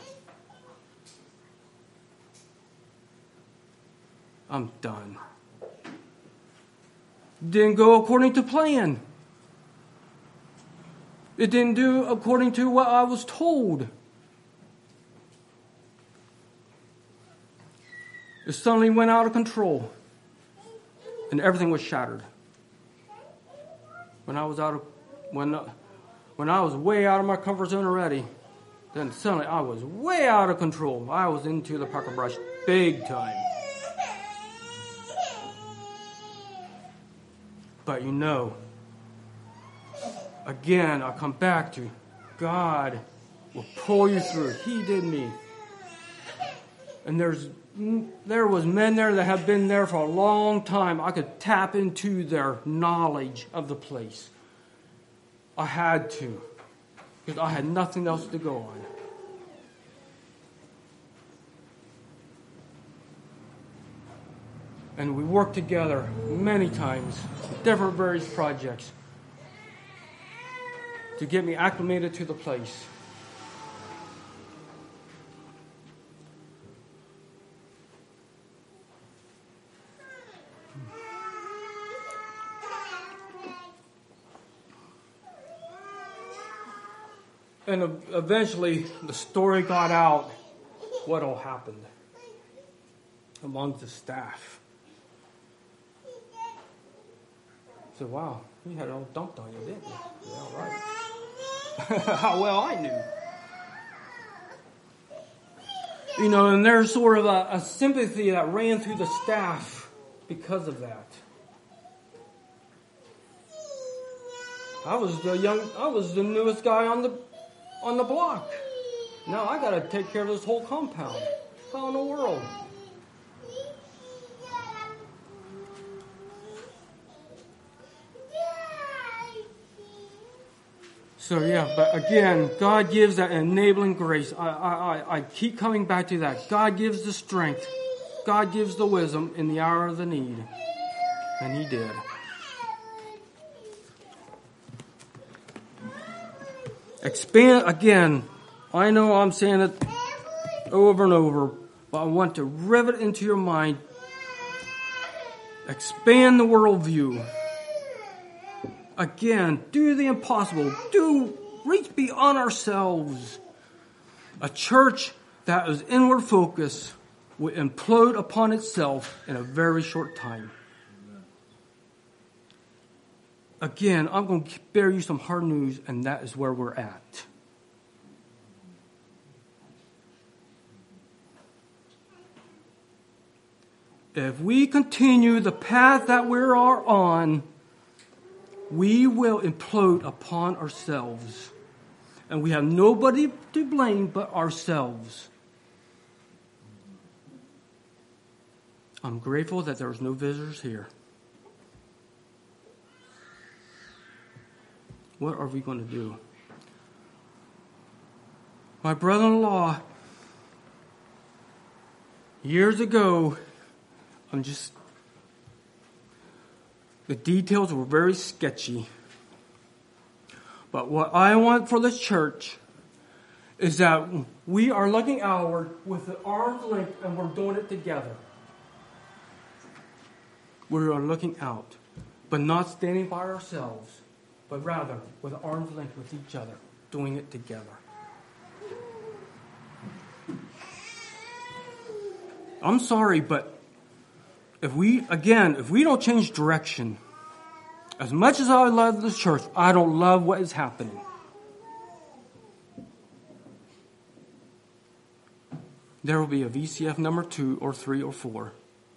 I'm done. Didn't go according to plan. It didn't do according to what I was told. It suddenly went out of control. And everything was shattered. When I was out of when when I was way out of my comfort zone already, then suddenly I was way out of control. I was into the pucker brush big time. But you know, again, I come back to God will pull you through. He did me. And there's there was men there that have been there for a long time. I could tap into their knowledge of the place. I had to, because I had nothing else to go on. And we worked together many times, different various projects, to get me acclimated to the place. And eventually, the story got out what all happened among the staff. So, wow, you had it all dumped on you, didn't you? Yeah, right. How well I knew. You know, and there's sort of a, a sympathy that ran through the staff because of that. I was the young, I was the newest guy on the on the block. Now I got to take care of this whole compound. How in the world? So yeah, but again, God gives that enabling grace. I, I, I keep coming back to that. God gives the strength God gives the wisdom in the hour of the need. And he did. Expand, again, I know I'm saying it over and over, but I want to rivet into your mind. Expand the worldview. Again, do the impossible. Do reach beyond ourselves. A church that is inward focused will implode upon itself in a very short time. Again, I'm going to bear you some hard news, and that is where we're at. If we continue the path that we are on, we will implode upon ourselves. And we have nobody to blame but ourselves. I'm grateful that there's no visitors here. What are we going to do? My brother-in-law, years ago, I'm just, the details were very sketchy. But what I want for this church is that we are looking outward with the arm's length and we're doing it together. We are looking out, but not standing by ourselves, but rather with arm's length with each other, doing it together. I'm sorry, but if we, again, if we don't change direction, as much as I love this church, I don't love what is happening. There will be a V C F number two or three or four.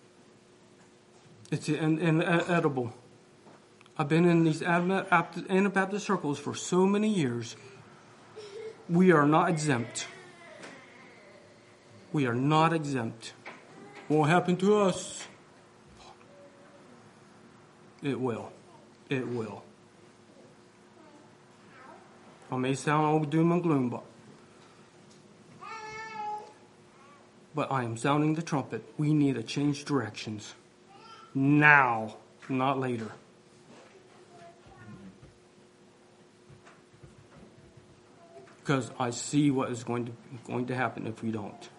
It's in, in, inedible. I've been in these Anabaptist circles for so many years. We are not exempt. We are not exempt. Won't happen to us. It will. It will. I may sound all doom and gloom, but, but I am sounding the trumpet. We need to change directions. Now, not later. Because I see what is going to going to happen if we don't.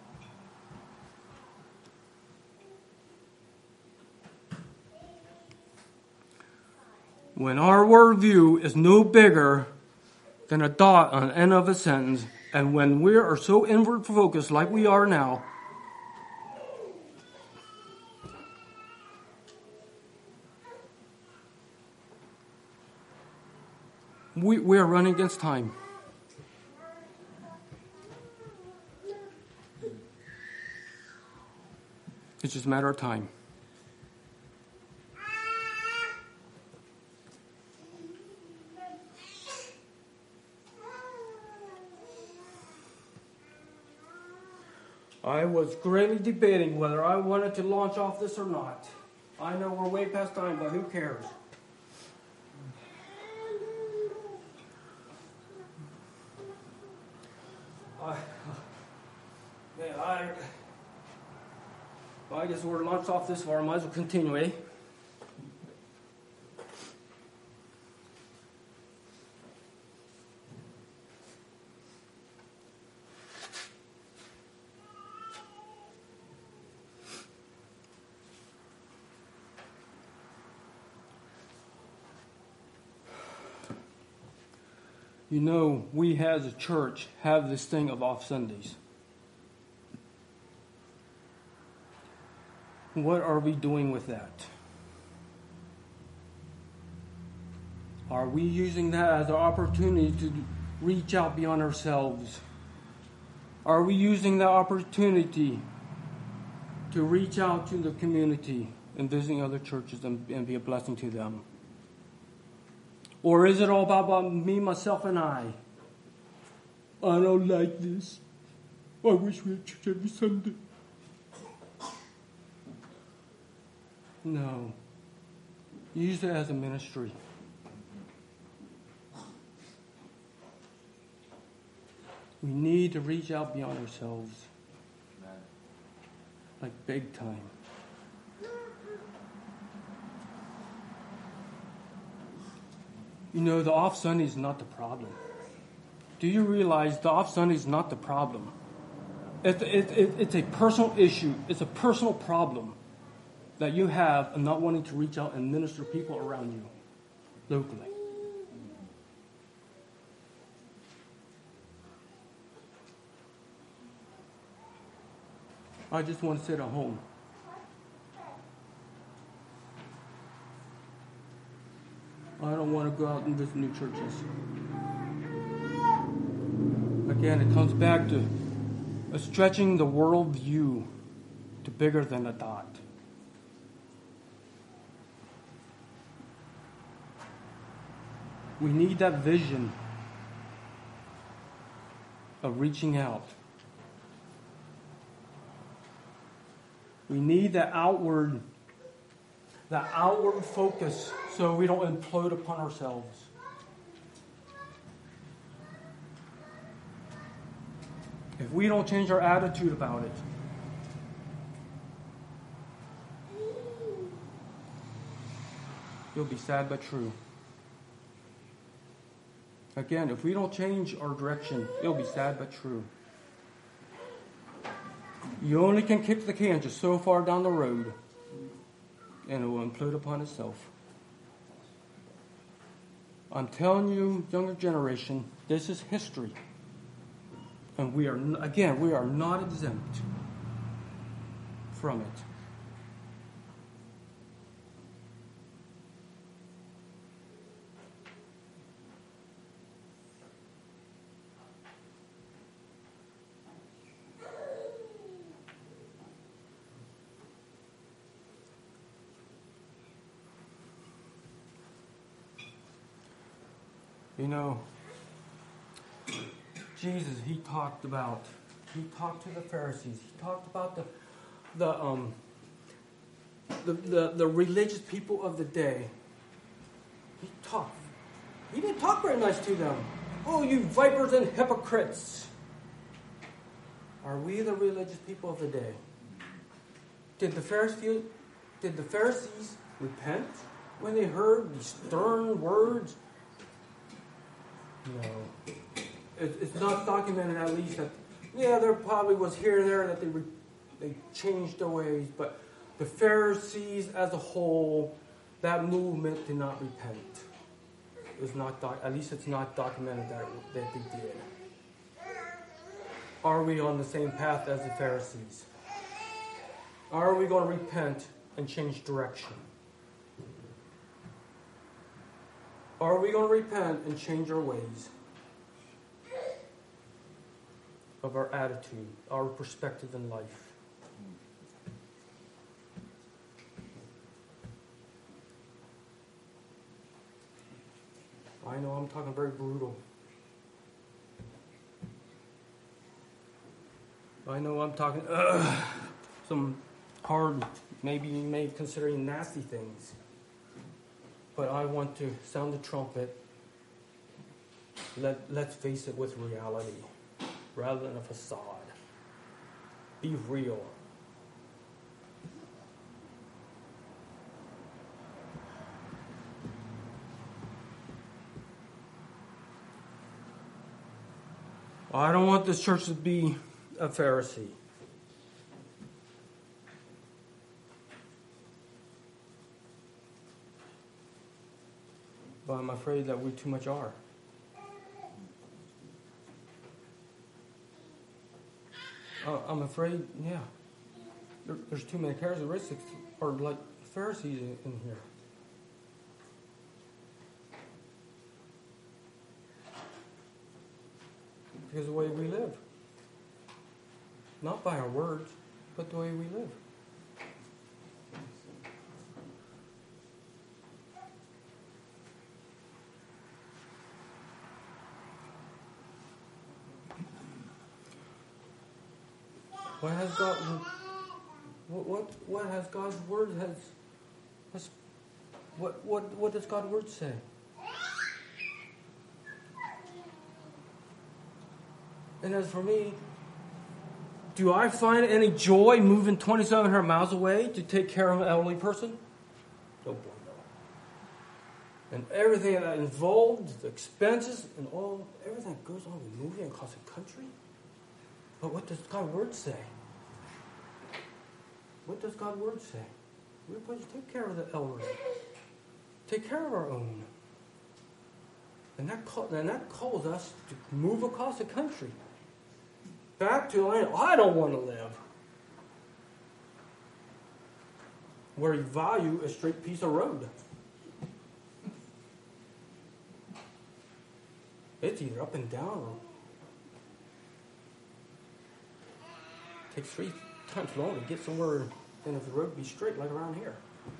When our worldview is no bigger than a dot on the end of a sentence, and when we are so inward focused like we are now, we, we are running against time. It's just a matter of time. I was greatly debating whether I wanted to launch off this or not. I know we're way past time, but who cares? I, man, I, well, I guess we're launched off this far. I might as well continue, eh? You know, we as a church have this thing of off Sundays. What are we doing with that? Are we using that as an opportunity to reach out beyond ourselves? Are we using that opportunity to reach out to the community and visiting other churches and, and be a blessing to them? Or is it all about, about me, myself, and I? I don't like this. I wish we had church every Sunday. No. Use it as a ministry. We need to reach out beyond ourselves. Like big time. You know, the off Sunday is not the problem. Do you realize the off Sunday is not the problem? It, it, it, it's a personal issue. It's a personal problem that you have in not wanting to reach out and minister to people around you locally. I just want to sit at home. I don't want to go out and visit new churches. Again, it comes back to stretching the world view to bigger than a dot. We need that vision of reaching out. We need that outward, that outward focus so we don't implode upon ourselves. If we don't change our attitude about it, you'll be sad but true. Again, if we don't change our direction, it'll be sad but true. You only can kick the can just so far down the road, and it will implode upon itself. I'm telling you, younger generation, this is history. And we are, again, we are not exempt from it. You know, Jesus, he talked about, he talked to the Pharisees. He talked about the, the, um, the, the, the religious people of the day. He talked. He didn't talk very nice to them. Oh, you vipers and hypocrites. Are we the religious people of the day? Did the Pharisees, did the Pharisees repent when they heard these stern words? No. It, it's not documented, at least, that, yeah, there probably was here and there that they re, they changed their ways, but the Pharisees as a whole, that movement did not repent. It was not, doc, at least it's not documented that, that they did. Are we on the same path as the Pharisees? Are we going to repent and change direction? Are we going to repent and change our ways of our attitude, our perspective in life? I know I'm talking very brutal. I know I'm talking uh, some hard, maybe you may consider nasty things. But I want to sound the trumpet. Let, let's face it with reality rather than a facade. Be real. I don't want this church to be a Pharisee. But I'm afraid that we too much are. Uh, I'm afraid, yeah. There, there's too many characteristics or like Pharisees in, in here. Because of the way we live. Not by our words, but the way we live. What has God? What what, what has God's word has? has what what what does God's word say? And as for me, do I find any joy moving twenty-seven hundred miles away to take care of an elderly person? No boy, no. And everything that involved, the expenses and all, everything that goes on with moving across the country. But what does God's word say? What does God's word say? We're supposed to take care of the elderly. Take care of our own. And that, call, and that calls us to move across the country. Back to a land I don't want to live. Where you value a straight piece of road. It's either up and down or it takes three times longer to get somewhere than if the road be straight like around here.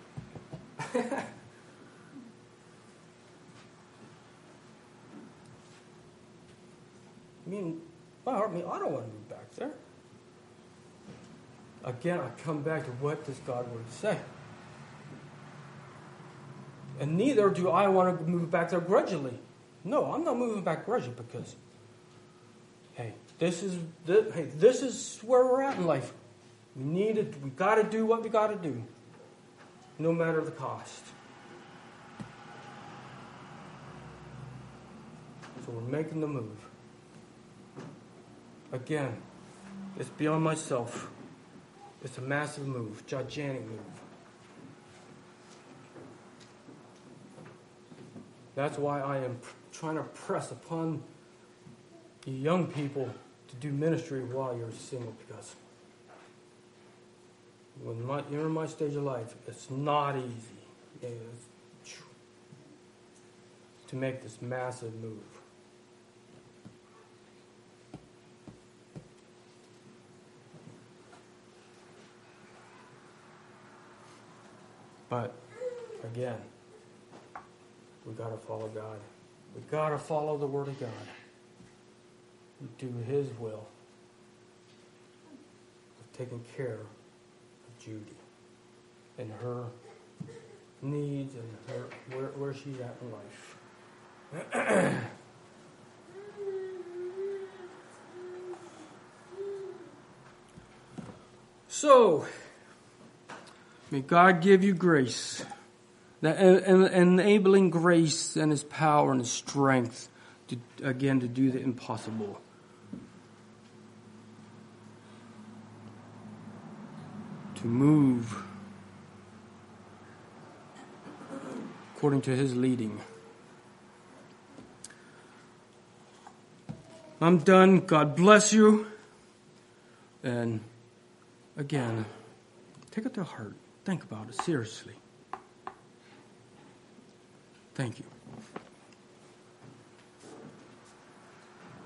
I mean, my heart, I mean, I don't want to move back there. Again, I come back to what does God's word say? And neither do I want to move back there grudgingly. No, I'm not moving back grudgingly because, hey, this is this, hey, this is where we're at in life. We need it. We got to do what we got to do, no matter the cost. So we're making the move. Again, it's beyond myself. It's a massive move, gigantic move. That's why I am trying to press upon you young people to do ministry while you're single, because when my, you're in my stage of life, it's not easy it's, to make this massive move. But, again, we got to follow God. We got to follow the Word of God. We do His will of taking care of Judy and her needs and her where, where she's at in life. So, may God give you grace, that enabling grace and His power and His strength to, again, to do the impossible. To move according to His leading. I'm done. God bless you. And again, take it to heart. Think about it seriously. Thank you.